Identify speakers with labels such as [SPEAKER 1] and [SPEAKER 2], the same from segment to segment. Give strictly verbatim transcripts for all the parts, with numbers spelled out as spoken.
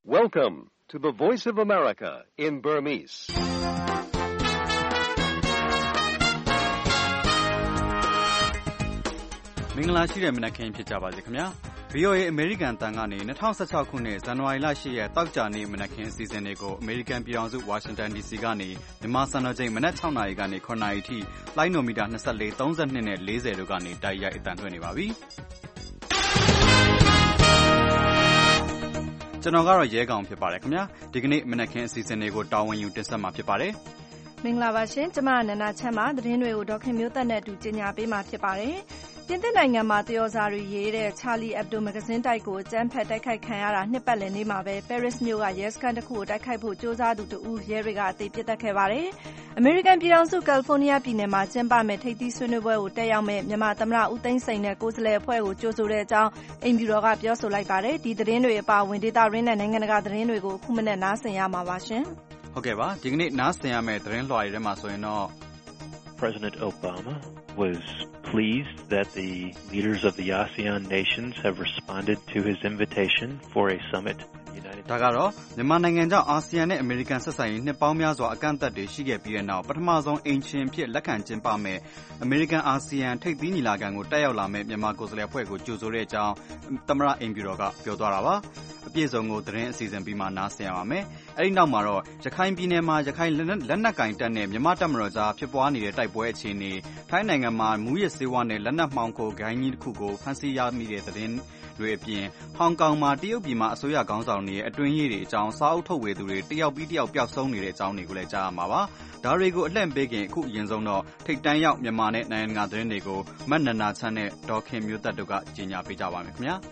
[SPEAKER 1] Welcome to the Voice of America in Burmese.
[SPEAKER 2] ။မင်္ဂလာရှိတဲ့မနက်ခင်းဖြစ်ကြပါစေခင်ဗျာ။ V O A အမေရိကန်တန်ကနေ၂၀၁၆ခုနှစ်ဇန်နဝါရီလ၈ရက်တောက်ကြနေ့မနက်ခင်းအစီအစဉ်တွေကိုအမေရိကန်ပြည်ထောင်စုဝါရှင်တန် D C ကနေမြန်မာစံတော်ချိန်မနက်၆နာရီကနေ၇နာရီထိလိုင်းနိုမီတာ၂၄, ၃၂နဲ့၄၀တို့ကနေတိုက်ရိုက်အသံလွှင့်နေပါပြီ။ကျွန်တော်ကတော့ရဲကောင်ဖြစ်ပါတယ်ခင်ဗျာ။ဒီကနေ့မနက်ခင်းအစီအစဉ်တွေကိုတာဝန်ယူတင်ဆက်မှာဖြစ်ပါတယ်
[SPEAKER 3] ။မင်္ဂလာပါရှင်။ကျွန်မနန္ဒချမ်းပါ။သတင်းတွေကိုဒေါခင်မျိုးသက်နဲ့အတူကြီးညာပေးမှာဖြစ်ပါတယ်။ပြင်သစ်နိုင်ငံမှာတယောဇာတွေရေးတဲ့ Charlie Hebdo မဂ္ဂဇင်းတိုက်ကိုအကြမ်းဖက်တိုက်ခိုက်ခံရတာနှစ်ပတ်လည်နေ့မှာပဲ Paris မြို့ကရဲစခန်းတစ်ခုကိုတိုက်ခိုက်ဖို့ကြိုးစားသူတဦးရဲတွေကအသေပစ်သတ်ခဲ့ပါတယ်။အမေရိကန်ပြည်ထောင်စုကယ်လီဖိုးနီးယားပြည်နယ်မှာကျင်းပမဲ့ထိပ်သီးဆွေးနွေးပွဲကိုတက်ရောက်မဲ့မြန်မာသမ္မတဦးသိန်းစိန်နဲ့ကိုယ်စားလှယ်အဖွဲ့ကိုကြိုဆိုတဲ့အကြောင်းအိမ်ဖြူတော်ကပြောဆိုလိုက်ပါတယ်။ဒီသတင်းတွေအပါအဝင်ဒေတာရင်းနဲ့နိုင်ငံတကာသတင်းတွေကိုအခုမနေ့နားဆင်ရမှာပါရှင်
[SPEAKER 2] ။ဟုတ်ကဲ့ပါ။ဒီကနေ့နားဆင်ရမယ့်သတင်းလွှာတွေထဲမှာဆိုရင်တော့
[SPEAKER 4] President Obama was pleased that the leaders of the ASEAN nations have responded to his invitation for a summit in the United States.
[SPEAKER 2] ဒါကတော့မြန်မာနိုင်ငံကြောင့်အာဆီယံနဲ့အမေရိကန်ဆက်ဆံရေးနှစ်ပေါင်းများစွာအကန့်အသတ်တွေရှိခဲ့ပြီးတဲ့နောက်ပထမဆုံးအိမ်ရှင်ဖြစ်လက်ခံကျင်းပမဲ့အမေရိကန်အာဆီယံထိပ်သီးညီလာခံကိုတက်ရောက်လာမဲ့မြန်မာကိုယ်စားလှယ်အဖွဲ့ကိုကြိုဆိုတဲ့အကြောင်းသမ္မတအိမ်ဖြူတော်ကပြောသွားတာပါ။အပြည့်စုံကိုသတင်းအစီအစဉ်ပြီးမှနားဆင်ရပါမယ်။အဲဒီနောက်မှာတော့ရခိုင်ပြည်နယ်မှာရခိုင်လက်နက်ကင်တပ်နဲ့မြန်မာတပ်မတော်ကြားဖြစ်ပွားနေတဲ့တိုက်ပွဲအခြေအနေထိုင်းနိုင်ငံမှာမူရစ်ဆေးဝါးနဲ့လက်နက်မှောင်ခိုဂိုဏ်းကြီးတစ်ခုကိုဖမ်းဆီးရမိတဲ့သတင်းတွေအပြင်ဟောင်ကောင်မှာတရုတ်ပြည်မှာအစိုးရခေါင်းဆောင်တွေရဲ့အတွင်းရေးတွေအကြောင်းစာအုပ်ထုတ်ဝေသူတွေတယောက်ပြီးတယောက်ပျောက်ဆုံးနေတဲ့အကြောင်းတွေကိုလည်းကြားရမှာပါ။ဒါတွေကိုအလှည့်ပေးခင်အခုအရင်ဆုံးတော့ထိတ်တန်းရောက်မြန်မာနဲ့နိုင်ငံတကာသတင်းတွေကိုမတ်နန္ဒာချမ်းနဲ့ဒေါ်ခင်မျိုးသက်တို့ကကြီးညာပေးကြပါမယ်ခင်ဗျာ။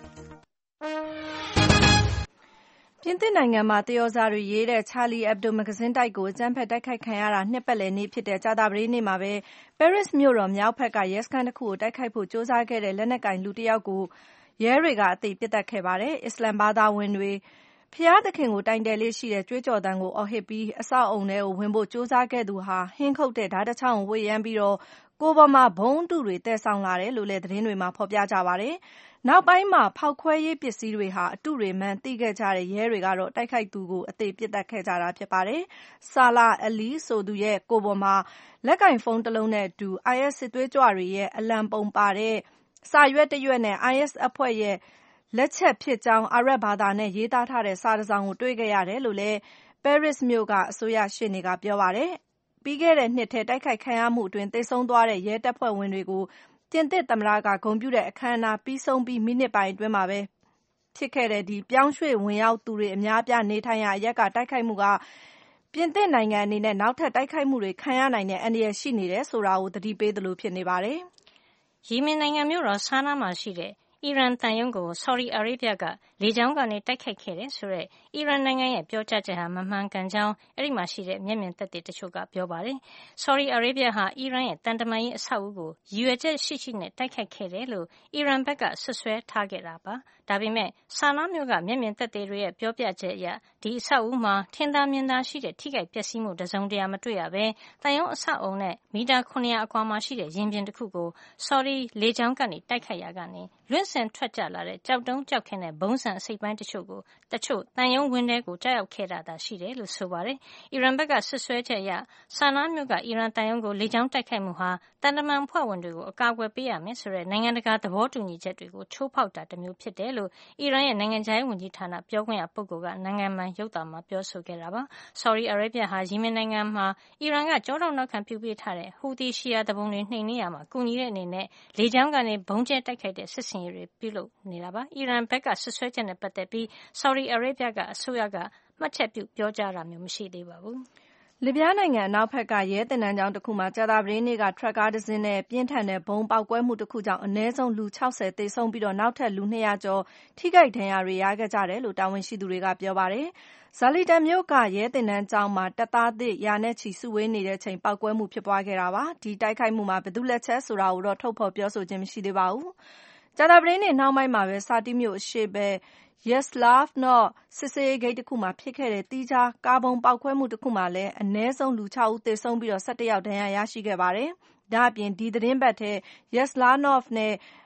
[SPEAKER 3] ပြင်သစ်နိုင်ငံမှာတယောဇာတွေရေးတဲ့ Charlie Hebdo မဂ္ဂဇင်းတိုက်ကိုအကြမ်းဖက်တိုက်ခိုက်ခံရတာနှစ်ပတ်လည်နေ့ဖြစ်တဲ့ကြာသပတေးနေ့မှာပဲ Paris မြို့တော်မြောက်ဘက်ကရဲစခန်းတစ်ခုကိုတိုက်ခိုက်ဖို့ကြိုးစားခဲ့တဲ့လက်နက်ကင်လူတစ်ယောက်ကိုရဲတွေကအသေပစ်သတ်ခဲ့ပါတယ်။အစ္စလမ်ဘာသာဝင်တွေဖျားသခင်ကိုတိုင်တယ်လေးရှိတဲ့ကြွေးကြော်သံကိုအော်ဟစ်ပြီးအဆောက်အုံထဲကိုဝင်ဖို့ကြိုးစားခဲ့သူဟာဟင်းခုတ်တဲ့ဓာတ်တစ်ချောင်းကိုဝှေ့ယမ်းပြီးတော့ကိုယ်ပေါ်မှာဘုံအတုတွေတည်ဆောင်လာတယ်လို့လည်းသတင်းတွေမှာဖော်ပြကြပါတယ်။နောက်ပိုင်းမှာဖောက်ခွဲရေးပစ္စည်းတွေဟာအတုတွေမှန်းသိခဲ့ကြတဲ့ရဲတွေကတော့တိုက်ခိုက်သူကိုအသေပစ်သတ်ခဲ့ကြတာဖြစ်ပါတယ်။ Salah Ali ဆိုသူရဲ့ကိုယ်ပေါ်မှာလက်ကင်ဖုန်းတစ်လုံးနဲ့အတူ I S စစ်သွေးကြွတွေရဲ့အလံပုံပါတဲ့စာရွက်တစ်ရွက်နဲ့ I S အဖွဲ့ရဲ့လက်ချက်ဖြစ်ကြောင်းအာရပ်ဘာသာနဲ့ရေးသားထားတဲ့စာတစ်စောင်ကိုတွေ့ခဲ့ရတယ်လို့လည်း Paris မြို့ကအစိုးရရှေ့နေကပြောပါတယ်။ပြီးခဲ့တဲ့နှစ်ထဲတိုက်ခိုက်ခံရမှုအတွင်းသေဆုံးသွားတဲ့ရဲတပ်ဖွဲ့ဝင်တွေကိုပြင်သစ်သမ္မတကဂုဏ်ပြုတဲ့အခမ်းအနားပြီးဆုံးပြီးမိနစ်ပိုင်းအတွင်းမှာပဲဖြစ်ခဲ့တဲ့ဒီပြောင်းရွှေ့ဝင်ရောက်သူတွေအများအပြားနေထိုင်ရာအရက်ကတိုက်ခိုက်မှုကပြင်သစ်နိုင်ငံအနေနဲ့နောက်ထပ်တိုက်ခိုက်မှုတွေခံရနိုင်တဲ့အန္တရာယ်ရှိနေတယ်ဆိုတာကိုသတိပေးသလိုဖြစ်နေပါတယ်
[SPEAKER 5] ။ယီမင်နိုင်ငံမြို့တော်ဆာနာမှာရှိတဲ့အီရန်သံရုံးကိုဆော်ဒီအာရေဗျကလေကြောင်းကနေတိုက်ခိုက်ခဲ့တယ်ဆိုတဲ့အီရန်နိုင်ငံရဲ့ပြောကြားချက်ဟာမမှန်ကန်ကြောင်းအဲဒီမှာရှိတဲ့မျက်မြင်သက်သေတချို့ကပြောပါတယ်။ဆော်ဒီအာရေဗျဟာအီရန်ရဲ့တန်တမာရေးအဆောက်အဦကိုရည်ရွယ်ချက်ရှိရှိနဲ့တိုက်ခိုက်ခဲ့တယ်လို့အီရန်ဘက်ကဆွဆွဲထားခဲ့တာပါ။ဒါပေမဲ့ဆာနာမြို့ကမျက်မြင်သက်သေတွေရဲ့ပြောပြချက်အရဒီအဆောက်အဦမှာထင်သာမြင်သာရှိတဲ့ထိခိုက်ပျက်စီးမှုတစုံတရာမတွေ့ရဘဲတန်ရုံးအဆောက်အဦနဲ့မီတာခုနှစ်ရာအကွာမှာရှိတဲ့ရင်ပြင်တစ်ခုကိုဆော်ဒီလေကြောင်းကနေတိုက်ခိုက်ရာကနေလွင့်စင်ထွက်ကျလာတဲ့ကြောက်တုံးကြောက်ခင်းတဲ့ဘုံစံအစိပ်ပိုင်းတချို့ကိုတချို့တန်ယုံဝင်းထဲကိုကြားရောက်ခဲ့တာသာရှိတယ်လို့ဆိုပါတယ်။အီရန်ဘက်ကဆွဆွဲချက်အရဆာနာမြို့ကအီရန်တန်ယုံကိုလေကြောင်းတိုက်ခိုက်မှုဟာတန်တမန်ဖွဲ့ဝင်တွေကိုအကာအကွယ်ပေးရမယ်ဆိုတဲ့နိုင်ငံတကာသဘောတူညီချက်တွေကိုချိုးဖောက်တာတစ်မျိုးဖြစ်တယ်လို့အီရန်ရဲ့နိုင်ငံခြားရေးဝန်ကြီးဌာနပြောခွင့်ရပုဂ္ဂိုလ်ကနိုင်ငံပိုင်ရုပ်သံမှာပြောဆိုခဲ့တာပါ။ဆော်ဒီအာရေဗျဟာယီမင်နိုင်ငံမှာအီရန်ကကြောထောက်နောက်ခံပြုပေးထားတဲ့ဟူသီရှီယာသူပုန်တွေနှိမ်နင်းရမှာကူညီတဲ့အနေနဲ့လေကြောင်းကနေဘုံကျဲတိုက်ခိုက်တဲ့စစ်စင်ရေးတွေပြုလုပ်နေတာပါ။အီရန်ဘက်ကဆွဆွဲချက်နဲ့ပတ်သက်ပြီးဆော်ဒီအာရေဗျကအစိုးရကမှတ်ချက်ပြုပြောကြားတာမျိုးမရှိသေးပါဘူး
[SPEAKER 3] ။လစ်ဗျားနိုင်ငံအနောက်ဘက်ကရဲသင်တန်းကျောင်းတစ်ခုမှာကြာသပတေးနေ့ကထရပ်ကားတစ်စင်းနဲ့ပြင်းထန်တဲ့ဘုံပေါက်ကွဲမှုတစ်ခုကြောင့်အနည်းဆုံးလူ၆၀သေဆုံးပြီးတော့နောက်ထပ်လူ၂၀၀ကျော်ထိခိုက်ဒဏ်ရာတွေရခဲ့ကြတယ်လို့တာဝန်ရှိသူတွေကပြောပါတယ်။ဇာလီတန်မြို့ကရဲသင်တန်းကျောင်းမှာတပ်သားသစ်ရာနဲ့ချီစုဝေးနေတဲ့အချိန်ပေါက်ကွဲမှုဖြစ်ပွားခဲ့တာပါ။ဒီတိုက်ခိုက်မှုမှာဘယ်သူလက်ချက်ဆိုတာကိုတော့ထုတ်ဖော်ပြောဆိုခြင်းမရှိသေးပါဘူး။ကြာသပတေးနေ့နှောင်းပိုင်းမှာပဲစာတီးမြို့အရှေ့ဘက် Yaslavno စစ်ဆေးရေးဂိတ်တစ်ခုမှာဖြစ်ခဲ့တဲ့သီးခြားကားဗုံးပေါက်ကွဲမှုတစ်ခုမှာလည်းအနည်းဆုံးလူ၆ဦးသေဆုံးပြီးတော့၁၁ယောက်ဒဏ်ရာရရှိခဲ့ပါတယ်။ဒါ့အပြင်ဒီသတင်းပတ်ထဲ Yaslavno နဲ့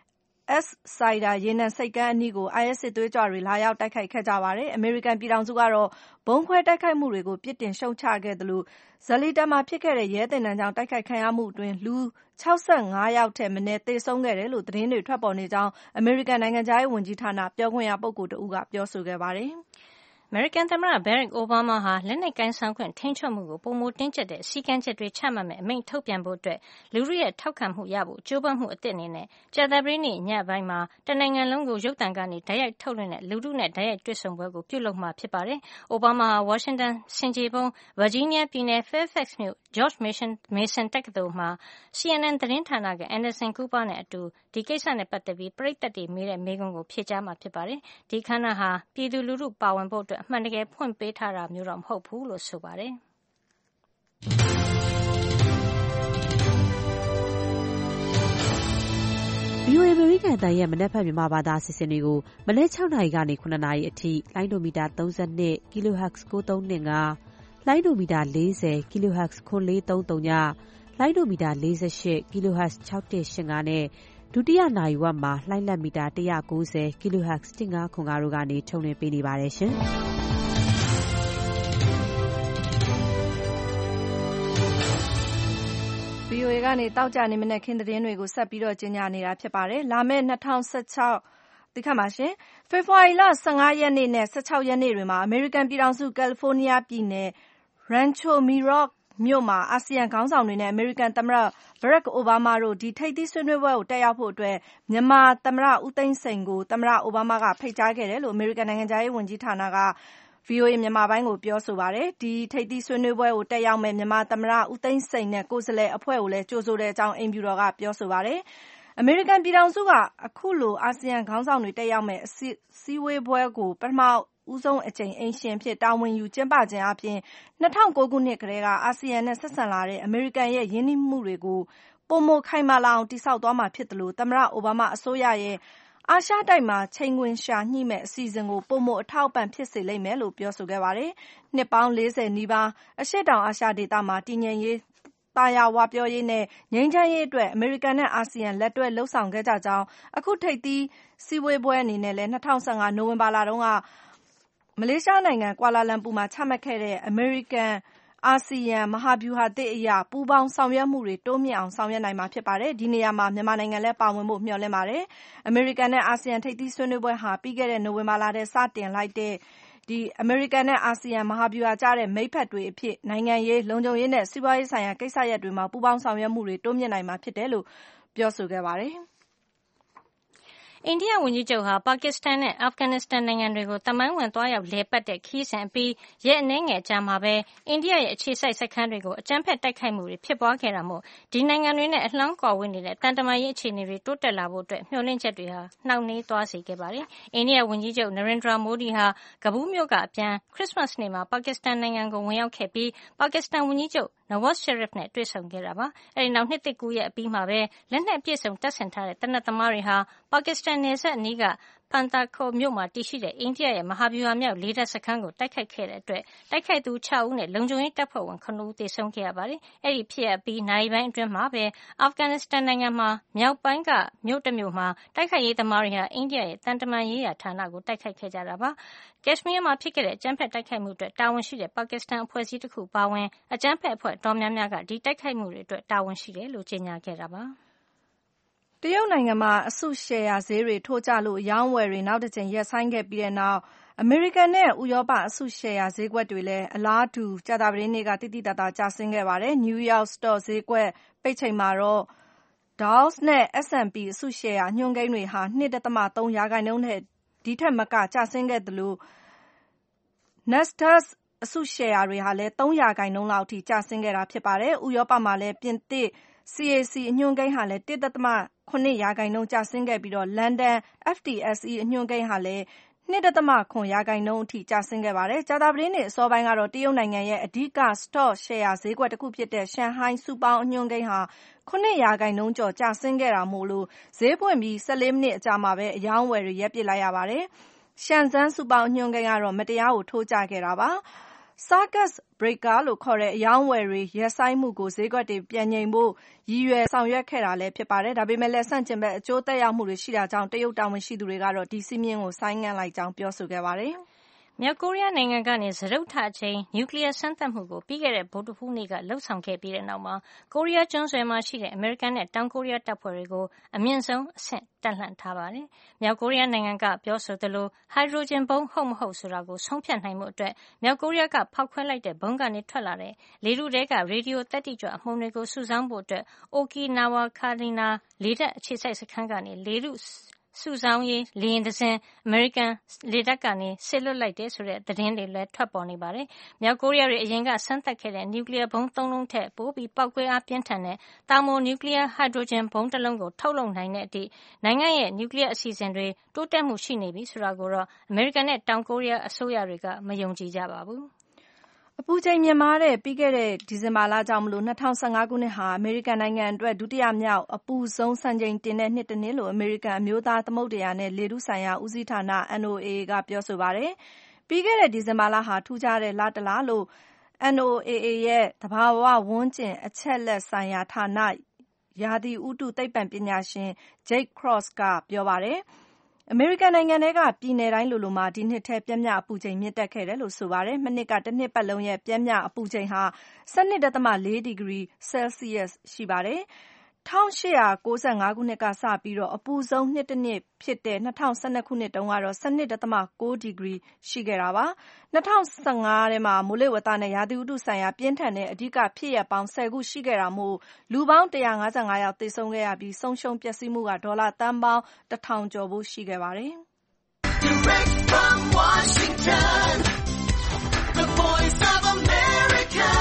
[SPEAKER 3] S ဆိုင်ဒါရေနံဆိပ်ကမ်းအနီးကို အိုင်အက်စ် စစ်သွေးကြွတွေလာရောက်တိုက်ခိုက်ခဲ့ကြပါတယ်။ အမေရိကန်ပြည်ထောင်စုကတော့ဗုံးခွဲတိုက်ခိုက်မှုတွေကိုပြစ်တင်ရှုတ်ချခဲ့သလိုဇလီတာမှာဖြစ်ခဲ့တဲ့ရဲသင်တန်းကျောင်းတိုက်ခိုက်ခံရမှုအတွင်းလူ ၆၅ ယောက်ထက်မနည်းသေဆုံးခဲ့တယ်လို့သတင်းတွေထွက်ပေါ်နေကြောင်းအမေရိကန်နိုင်ငံခြားရေးဝန်ကြီးဌာနပြောခွင့်ရပုဂ္ဂိုလ်တဦးကပြောဆိုခဲ့ပါတယ်။
[SPEAKER 5] အမေရိကန်သမ္မတ Barack Obama ဟာလက်နက်ကိုင်ဆောင်ခွင့်ထိန်းချုပ်မှုကိုပိုမိုတင်းကျပ်တဲ့စည်းကမ်းချက်တွေချမှတ်မယ့်အမိန့်ထုတ်ပြန်ဖို့လူထုရဲ့ထောက်ခံမှုရဖို့ကြိုးပမ်းမှုအသစ်အနေနဲ့ကြာသပတေးနေ့ညပိုင်းမှာတနိုင်ငံလုံးကိုရုပ်သံကနေတိုက်ရိုက်ထုတ်လွှင့်တဲ့လူထုနဲ့တိုက်ရိုက်တွေ့ဆုံပွဲကိုပြုလုပ်မှာဖြစ်ပါတယ်။ Obama ဟာဝါရှင်တန်ဆင်ခြေဖုံး Virginia ပြည်နယ် Fairfax မြို့ George Mason တက္ကသိုလ်မှာ C N N သတင်းဌာနက Anderson Cooper နဲ့အတူဒီကိစ္စနဲ့ပတ်သက်ပြီးပရိသတ်တွေမေးတဲ့မေးခွန်းကိုဖြေကြားမှာဖြစ်ပါတယ်။ ဒီအခမ်းအနားဟာပြည်သူလူထုပါဝင်ဖို့အမှန်တကယ်ဖွင့်ပေးထားတာမျိုးတော့မဟုတ်ဘူးလို့ဆိုပါတယ်။
[SPEAKER 6] V O A အမေရိကန်အသံရဲ့မနက်ဖြန်မြန်မာဘာသာအစီအစဉ်တွေကိုမနက်၆နာရီကနေ၇နာရီအထိလိုင်းဒိုမီတာ၃၂ kilohertz ၉၃၂၅ လိုင်းဒိုမီတာ၄၀ kilohertz ခွန်၄၃၀ လိုင်းဒိုမီတာ၄၈ kilohertz ၆၁၈၅နဲ့ဒုတိယနာရီဝက်မှာလှိုင်းလက်မီတာ၁၉၀ kilohertz ၁၅ခွန်၅တို့ကနေထုတ်လွှင့်ပေးနေပါတယ်ရှင်။
[SPEAKER 3] V O A ကနေတောက်ကြနေမနက်ခင်းသတင်းတွေကိုဆက်ပြီးတော့ကြီးညာနေတာဖြစ်ပါတယ်။လာမယ့်၂၀၁၆ဒီခါမှာရှင်ဖေဖော်ဝါရီလ၁၅ရက်နေ့နဲ့၁၆ရက်နေ့တွေမှာအမေရိကန်ပြည်ထောင်စုကယ်လီဖိုးနီးယားပြည်နယ် Rancho Mirage မြို့မှာအာဆီယံခေါင်းဆောင်တွေနဲ့အမေရိကန်သမ္မတ Barack Obama တို့ဒီထိပ်သီးဆွေးနွေးပွဲကိုတက်ရောက်ဖို့အတွက်မြန်မာသမ္မတဦးသိန်းစိန်ကိုသမ္မတအိုဘားမားကဖိတ်ကြားခဲ့တယ်လို့အမေရိကန်နိုင်ငံခြားရေးဝန်ကြီးဌာနကV O A မြန်မာပိုင်းကိုပြောဆိုပါတယ်။ဒီထိပ်သီးဆွေးနွေးပွဲကိုတက်ရောက်မဲ့မြန်မာသမ္မတဦးသိန်းစိန်နဲ့ကိုယ်စားလှယ်အဖွဲ့ကိုလည်းကြိုဆိုတဲ့အကြောင်းအိမ်ဖြူတော်ကပြောဆိုပါတယ်။အမေရိကန်ပြည်ထောင်စုကအခုလိုအာဆီယံခေါင်းဆောင်တွေတက်ရောက်မဲ့အစည်းအဝေးပွဲကိုပထမဦးဆုံးအကြိမ်အိမ်ရှင်ဖြစ်တာဝန်ယူကျင်းပခြင်းအပြင်၂၀၀၉ခုနှစ်ကတည်းကအာဆီယံနဲ့ဆက်ဆံလာတဲ့အမေရိကန်ရဲ့ရင်းနှီးမှုတွေကိုပိုမိုခိုင်မာလာအောင်တည်ဆောက်သွားမှာဖြစ်တယ်လို့သမ္မတအိုဘားမားအစိုးရရဲ့အာရှတိုက်မှာချိန်ခွင်လျှာညှိမဲ့အစီအစဉ်ကိုပိုမိုအထောက်အပံ့ဖြစ်စေလိမ့်မယ်လို့ပြောဆိုခဲ့ပါတယ်။နှစ်ပေါင်း၄၀နီးပါးအရှေ့တောင်အာရှဒေသမှာတည်ငြိမ်ရေးသာယာဝပြောရေးနဲ့ငြိမ်းချမ်းရေးအတွက်အမေရိကန်နဲ့အာဆီယံလက်တွဲလုပ်ဆောင်ခဲ့ကြကြောင်းအခုထိပ်သီးစည်းဝေးပွဲအနေနဲ့လည်း၂၀၁၅နိုဝင်ဘာလတုန်းကမလေးရှားနိုင်ငံကွာလာလမ်ပူမှာချမှတ်ခဲ့တဲ့အမေရိကန်အာဆီယံမဟာဗျူဟာသစ်အရပူးပေါင်းဆောင်ရွက်မှုတွေတိုးမြင့်အောင်ဆောင်ရွက်နိုင်မှာဖြစ်ပါတယ်။ဒီနေရာမှာမြန်မာနိုင်ငံလည်းပါဝင်ဖို့မျှော်လင့်ပါတယ်။အမေရိကန်နဲ့အာဆီယံထိပ်သီးဆွေးနွေးပွဲဟာပြီးခဲ့တဲ့နိုဝင်ဘာလထဲစတင်လိုက်တဲ့ဒီအမေရိကန်နဲ့အာဆီယံမဟာဗျူဟာကျတဲ့မိတ်ဖက်တွေအဖြစ်နိုင်ငံရေးလုံခြုံရေးနဲ့စီးပွားရေးဆိုင်ရာကိစ္စရပ်တွေမှာပူးပေါင်းဆောင်ရွက်မှုတွေတိုးမြင့်နိုင်မှာဖြစ်တယ်လို့ပြောဆိုခဲ့ပါတယ်။
[SPEAKER 5] အိန္ဒိယဝန်ကြီးချုပ်ဟာပါကစ္စတန်နဲ့အာဖဂန်နစ္စတန်နိုင်ငံတွေကိုသမိုင်းဝင်သွားရောက်လည်ပတ်တဲ့ခရီးစဉ်အပြီးရက်အနည်းငယ်အကြာမှာပဲအိန္ဒိယရဲ့အခြေစိုက်စခန်းတွေကိုအကြမ်းဖက်တိုက်ခိုက်မှုတွေဖြစ်ပွားခဲ့တာမို့ဒီနိုင်ငံတွေနဲ့အလှမ်းကွာဝေးနေတဲ့တန်တမာရေးအခြေအနေတွေတိုးတက်လာဖို့အတွက်မျှော်လင့်ချက်တွေဟာနှောင့်နှေးသွားစေခဲ့ပါတယ်။အိန္ဒိယဝန်ကြီးချုပ် Narendra Modi ဟာကဘူးမြို့ကအပြန်ခရစ်စမတ်နေ့မှာပါကစ္စတန်နိုင်ငံကိုဝင်ရောက်ခဲ့ပြီးပါကစ္စတန်ဝန်ကြီးချုပ် Nawaz Sharif နဲ့တွေ့ဆုံခဲ့တာပါ။အဲဒီနောက်နှစ်သစ်ကူးရက်အပြီးမှာပဲလက်နက်အပြည့်စုံတပ်ဆင်ထားတဲ့သေနတ်သမားတွေဟာပါကစ္စတန်နယ်စပ်အနီးကPantakor မြို့မှာတည်ရှိတဲ့အိန္ဒိယရဲ့မဟာဗျူဟာမြောက်လေတပ်စခန်းကိုတိုက်ခိုက်ခဲ့တဲ့အတွက်တိုက်ခိုက်သူ၆ဦးနဲ့လုံခြုံရေးတပ်ဖွဲ့ဝင်၇ဦးသေဆုံးခဲ့ရပါတယ်။အဲဒီဖြစ်ရပ်ပြီးနာရီပိုင်းအတွင်းမှာပဲအာဖဂန်နစ္စတန်နိုင်ငံမှာမြောက်ပိုင်းကမြို့တစ်မြို့မှာတိုက်ခိုက်ရေးသမားတွေဟာအိန္ဒိယရဲ့တန်တမာရေးရာဌာနကိုတိုက်ခိုက်ခဲ့ကြတာပါ။ကက်ရှ်မီးယားမှာဖြစ်ခဲ့တဲ့အကြမ်းဖက်တိုက်ခိုက်မှုအတွက်တာဝန်ရှိတဲ့ပါကစ္စတန်အဖွဲ့အစည်းတစ်ခုပါဝင်အကြမ်းဖက်အဖွဲ့တော်များများကဒီတိုက်ခိုက်မှုတွေအတွက်တာဝန်ရှိတယ်လို့ကြေညာခဲ့တာပါ။
[SPEAKER 3] တရုတ်နိုင်ငံမှာအစုရှယ်ယာဈေးတွေထိုးကျလို့အရောင်းအဝယ်တွေနောက်တစ်ကြိမ်ရပ်ဆိုင်းခဲ့ပြီးတဲ့နောက်အမေရိကန်နဲ့ဥရောပအစုရှယ်ယာဈေးကွက်တွေလည်းအလားတူကြာသပတေးနေ့ကတိတိတသာကျဆင်းခဲ့ပါတယ်။ New York Stock ဈေးကွက်ပိတ်ချိန်မှာတော့ Dow နဲ့ S and P အစုရှယ်ယာအညွှန်းကိန်းတွေဟာ၂.၃ရာခိုင်နှုန်းနဲ့ဒီထက်မကကျဆင်းခဲ့သလို Nasdaq အစုရှယ်ယာတွေဟာလည်း၃ရာခိုင်နှုန်းလောက်အထိကျဆင်းခဲ့တာဖြစ်ပါတယ်။ဥရောပမှာလည်းပြင်သစ် C A C အညွှန်းကိန်းဟာလည်း၁.၇ရာခိုင်နှုန်းကျဆင်းခဲ့ပြီးတော့လန်ဒန် F T S E အညွှန်းကိန်းဟာလည်း၂.၇ရာခိုင်နှုန်းအထိကျဆင်းခဲ့ပါတယ်။ကြာသပတေးနေ့အစောပိုင်းကတော့တရုတ်နိုင်ငံရဲ့အဓိက Stock ရှယ်ယာဈေးကွက်တစ်ခုဖြစ်တဲ့ရှန်ဟိုင်းစုပေါင်းအညွှန်းကိန်းဟာ၇ရာခိုင်နှုန်းကျော်ကျဆင်းခဲ့တာမို့လို့ဈေးပွင့်ပြီး၁၄မိနစ်အကြာမှာပဲအရောင်းအဝယ်တွေရပ်ပစ်လိုက်ရပါတယ်။ရှန်ဇန်းစုပေါင်းအညွှန်းကိန်းကတော့မတရားကိုထိုးကျခဲ့တာပါ။ Circuit Breaker လို့ခေါ်တဲ့အရောင်းဝယ်တွေရပ်ဆိုင်းမှုကိုဈေးကွက်တွေပြန်ငြိမ်ဖို့ရည်ရွယ်ဆောင်ရွက်ခဲ့တာလည်းဖြစ်ပါတယ်။ဒါပေမဲ့လည်းဆန့်ကျင်ဘက်အကျိုးသက်ရောက်မှုတွေရှိတာကြောင့်တရုတ်တာဝန်ရှိသူတွေကတော့ဒီစည်းမျဉ်းကိုဆိုင်းငံ့လိုက်ကြောင်းပြောဆိုခဲ့ပါတယ်။
[SPEAKER 5] မြောက်ကိုရီးယားနိုင်ငံကနေစတုတ္ထအကြိမ်နျူကလ িয়ার စမ်းသပ်မှုကိုပြီးခဲ့တဲ့ဗုဒ္ဓဟူးနေ့ကလှုပ်ဆောင်ခဲ့ပြီးတဲ့နောက်မှာကိုရီးယားကျွန်းဆွယ်မှာရှိတဲ့အမေရိကန်နဲ့တောင်ကိုရီးယားတပ်ဖွဲ့တွေကိုအမြင့်ဆုံးအဆင့်တက်လှမ်းထားပါတယ်။မြောက်ကိုရီးယားနိုင်ငံကပြောဆိုသလိုဟိုက်ဒရိုဂျင်ဘုံဟုတ်မဟုတ်ဆိုတာကိုဆုံးဖြတ်နိုင်မှုအတွက်မြောက်ကိုရီးယားကဖောက်ခွဲလိုက်တဲ့ဘုံကနေထွက်လာတဲ့လေထုထဲကရေဒီယိုတက်တိကြွအမှုန်တွေကိုစုဆောင်းဖို့အတွက်အိုကီနာဝါကာလီနာလေတပ်အခြေစိုက်စခန်းကနေလေထုစုဆောင်းရေးလေယာဉ်တစ်စင်းအမေရိကန်လေတပ်ကနေဆစ်လွတ်လိုက်တယ်ဆိုတဲ့သတင်းတွေလည်းထွက်ပေါ်နေပါတယ်။မြောက်ကိုရီးယားတွေအရင်ကစမ်းသပ်ခဲ့တဲ့နျူကလ িয়ার ဘုံသုံးလုံးထက်ပိုပြီးပောက်ကွဲအားပြင်းထန်တဲ့တာမိုနျူကလ িয়ার ဟိုက်ဒရိုဂျင်ဘုံတစ်လုံးကိုထုတ်လုပ်နိုင်တဲ့အထိနိုင်ငံရဲ့နျူကလ িয়ার အစီအစဉ်တွေတိုးတက်မှုရှိနေပြီဆိုတာကိုတော့အမေရိကန်နဲ့တောင်ကိုရီးယားအစိုးရတွေကမယုံကြည်ကြပါဘူး။
[SPEAKER 3] အပူချိန်မြင့်မားတဲ့ပြီးခဲ့တဲ့ဒီဇင်ဘာလကြောင့်မလို့၂၀၁၅ခုနှစ်ဟာအမေရိကန်နိုင်ငံအတွက်ဒုတိယမြောက်အပူဆုံးစံချိန်တင်တဲ့နှစ်တစ်နှစ်လို့အမေရိကန်အမျိုးသားသမုဒ္ဒရာနဲ့လေထုဆိုင်ရာဦးစီးဌာန N O A A ကပြောဆိုပါတယ်။ပြီးခဲ့တဲ့ဒီဇင်ဘာလဟာထူးခြားတဲ့လတစ်လလို့ N O A A ရဲ့သဘာဝဝန်းကျင်အချက်လက်ဆိုင်ရာဌာနရာသီဥတုသိပ္ပံပညာရှင် Jake Cross ကပြောပါတယ်။အမေရိကန်နိုင်ငံထဲကပြည်နယ်တိုင်းလိုလိုမှာဒီနှစ်ထဲပျမ်းမျှအပူချိန်မြင့်တက်ခဲ့တယ်လို့ဆိုပါတယ်။မနှစ်ကတစ်နှစ်ပတ်လုံးရဲ့ပျမ်းမျှအပူချိန်ဟာ၁၂.၄ ဒီဂရီဆဲလ်စီးယပ်ရှိပါတယ်။၁၈၉၅ခုနှစ်ကစပြီးတော့အပူဆုံးနှစ်တစ်နှစ်ဖြစ်တဲ့၂၀၁၂ခုနှစ်တုန်းကတော့၁၂.၉ ဒီဂရီရှိခဲ့တာပါ။၂၀၁၅ထဲမှာမိုးလေဝသနဲ့ရာသီဥတုဆိုင်ရာပြင်းထန်တဲ့အဓိကဖြစ်ရပ်ပေါင်း၁၀ခုရှိခဲ့တာမို့လူပေါင်း၁၅၅ယောက်သေဆုံးခဲ့ရပြီးဆုံးရှုံးပျက်စီးမှုကဒေါ်လာသန်းပေါင်းတစ်ထောင်ကျော်ဖို့ရှိခဲ့ပါတယ်။ Direct from Washington, the Voice of America,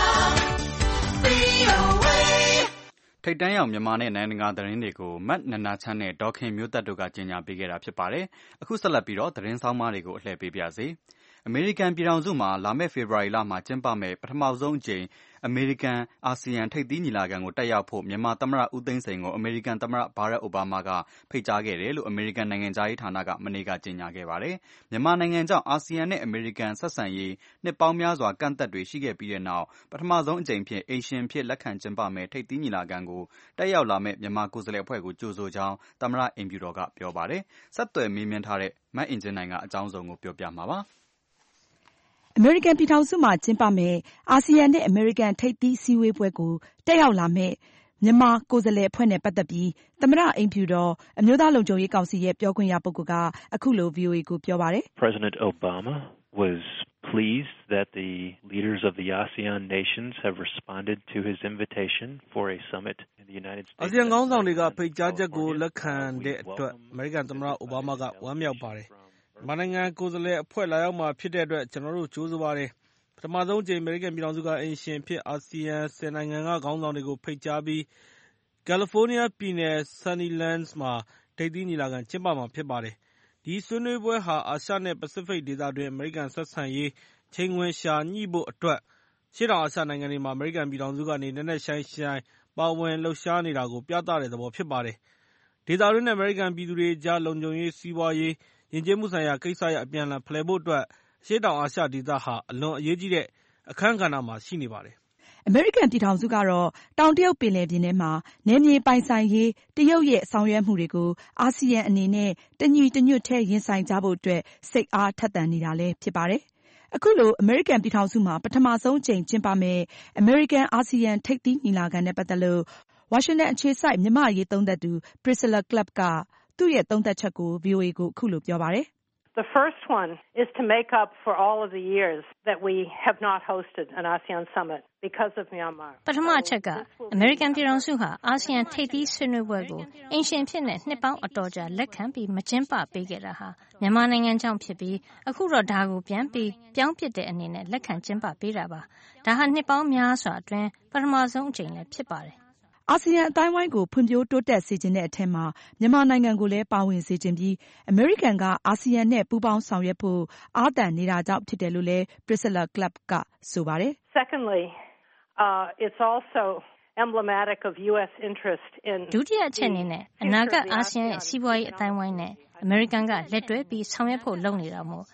[SPEAKER 3] V O A
[SPEAKER 2] ထိပ်တန်းရောက်မြန်မာနဲ့နိုင်ငံတကာသတင်းတွေကိုမတ်နန္ဒချမ်းနဲ့ဒေါ်ခင်မျိုးသက်တို့ကကြေညာပေးခဲ့တာဖြစ်ပါတယ်။အခုဆက်လက်ပြီးတော့သတင်းဆောင်မတွေကိုအလှည့်ပေးပါရစေ။အမေရိကန်ပြည်ထောင်စုမှာလာမယ့်ဖေဖော်ဝါရီလမှာကျင်းပမယ့်ပထမဆုံးအကြိမ်အမေရိကန်အာဆီယံထိပ်သီးညီလာခံကိုတက်ရောက်ဖို့မြန်မာသမ္မတဦးသိန်းစိန်ကိုအမေရိကန်သမ္မတဘာရက်အိုဘားမားကဖိတ်ကြားခဲ့တယ်လို့အမေရိကန်နိုင်ငံခြားရေးဌာနကမနေ့ကကြေညာခဲ့ပါတယ်။မြန်မာနိုင်ငံကြောင့်အာဆီယံနဲ့အမေရိကန်ဆက်ဆံရေးနှစ်ပေါင်းများစွာကန့်သတ်တွေရှိခဲ့ပြီးတဲ့နောက်ပထမဆုံးအကြိမ်ဖြစ်အိမ်ရှင်ဖြစ်လက်ခံကျင်းပမယ့်ထိပ်သီးညီလာခံကိုတက်ရောက်လာမယ့်မြန်မာကိုယ်စားလှယ်အဖွဲ့ကိုကြိုဆိုကြောင်းသမ္မတအိမ်ဖြူတော်ကပြောပါတယ်။ဆက်သွယ်မေးမြန်းထားတဲ့မအင်ကြင်းနိုင်ကအကြောင်းစုံကိုပြောပြမှာပါ။
[SPEAKER 7] အမေရိကန်ပြည်ထောင်စုမှာကျင်းပမယ့်အာဆီယံနဲ့အမေရိကန်ထိပ်သီးစည်းဝေးပွဲကိုတက်ရောက်လာမယ့်မြန်မာကိုယ်စားလှယ်အဖွဲ့နဲ့ပတ်သက်ပြီးသမ္မတအိမ်ဖြူတော်အမျိုးသားလုံခြုံရေးကောင်စီရဲ့ပြောခွင့်ရပုဂ္ဂိုလ်ကအခုလို V O A ကိုပြောပါတယ်။
[SPEAKER 4] President Obama was pleased that the leaders of the ASEAN nations have responded to his invitation for a summit in the United States.
[SPEAKER 8] အာဆီယံခေါင်းဆောင်တွေကဖိတ်ကြားချက်ကိုလက်ခံတဲ့အတွက်အမေရိကန်သမ္မတအိုဘားမားကဝမ်းမြောက်ပါတယ်။မြန်မာနိုင်ငံကိုယ်စားလှယ်အဖွဲ့လာရောက်မှာဖြစ်တဲ့အတွက်ကျွန်တော်တို့ကြိုးစားပါတယ်။ပထမဆုံးအကြိမ်အမေရိကန်ပြည်ထောင်စုကအိမ်ရှင်ဖြစ်အာဆီယံဆယ်နိုင်ငံကခေါင်းဆောင်တွေကိုဖိတ်ကြားပြီးကယ်လီဖိုးနီးယားပြည်နယ် Sunnylands မှာထိပ်သီးညီလာခံကျင်းပမှာဖြစ်ပါတယ်။ဒီဆွေးနွေးပွဲဟာအာရှနဲ့ပစိဖိတ်ဒေသတွင်းအမေရိကန်ဆက်ဆံရေးချိန်ခွင်လျှာညှိဖို့အတွက်ရှေ့တောင်အာရှနိုင်ငံတွေမှာအမေရိကန်ပြည်ထောင်စုကနေနက်နက်ရှိုင်းရှိုင်းပါဝင်လှုပ်ရှားနေတာကိုပြသတဲ့သဘောဖြစ်ပါတယ်။ဒေသတွင်းနဲ့အမေရိကန်ပြည်သူတွေကြားလုံခြုံရေးစီးပွားရေးယဉ်ကျေးမှုဆိုင်ရာကိစ္စရပ်အပြန်အလှန်ဖလှယ်ဖို့အတွက်အရှေ့တောင်အာရှဒေသဟာအလွန်အရေးကြီးတဲ့အခန်းကဏ္ဍမှာရှိနေပါတယ်
[SPEAKER 7] ။အမေရိကန်ပြည်ထောင်စုကတော့တောင်တရုတ်ပင်လယ်ပြင်ထဲမှာနယ်မြေပိုင်ဆိုင်ရေးတရုတ်ရဲ့ဆောင်ရွက်မှုတွေကိုအာဆီယံအနေနဲ့တညီတညွတ်ထဲရင်ဆိုင်ကြဖို့အတွက်စိတ်အားထက်သန်နေတာလည်းဖြစ်ပါတယ်။အခုလိုအမေရိကန်ပြည်ထောင်စုမှာပထမဆုံးအကြိမ်ကျင်းပမယ့်အမေရိကန်အာဆီယံထိပ်သီးညီလာခံနဲ့ပတ်သက်လို့ဝါရှင်တန်အခြေစိုက်မြန်မာ့အရေးသုံးသပ်သူ Priscilla Clapp ကသူ့ရဲ့သုံးသပ်ချက်ကို V O A ကိုအခုလိုပြောပါတယ်။
[SPEAKER 9] The first one is to make up for all of the years that we have not hosted an ASEAN summit because of Myanmar.
[SPEAKER 5] ပထမအချက်ကအမေရိကန်ပြည်ထောင်စုဟာအာဆီယံထိပ်သီးဆွေးနွေးပွဲကိုအင်ရှင်ဖြစ်နဲ့နှစ်ပေါင်းအတော်ကြာလက်ခံပြီးမကျင်းပပေးခဲ့တာဟာမြန်မာနိုင်ငံကြောင့်ဖြစ်ပြီးအခုတော့ဒါကိုပြန်ပြီးပြောင်းပစ်တဲ့အနေနဲ့လက်ခံကျင်းပပေးတာပါ။ဒါဟာနှစ်ပေါင်းများစွာအတွင်းပထမဆုံးအကြိမ်လည်းဖြစ်ပါတယ်။
[SPEAKER 7] အာဆီယံအသိုင်းအဝိုင်းကိုဖွံ့ဖြိုးတိုးတက်စေချင်တဲ့အထက်မှာမြန်မာနိုင်ငံကိုလည်းပါဝင်စေချင်ပြီးအမေရိကန်ကအာဆီယံနဲ့ပူးပေါင်းဆောင်ရွက်ဖို့အားသန်နေတာကြောင့်ဖြစ်တယ်လို့လည်း Priscilla Clapp ကဆိုပါတယ်။
[SPEAKER 9] Secondly, uh, it's also emblematic of U S interest in
[SPEAKER 5] ဒုတိယအချက်အနေနဲ့အနာဂတ်အာဆီယံရဲ့စီးပွားရေးအသိုင်းအဝိုင်းနဲ့အမေရိကန်ကလက်တွဲပြီးဆောင်ရွက်ဖို့လုပ်နေတာမို့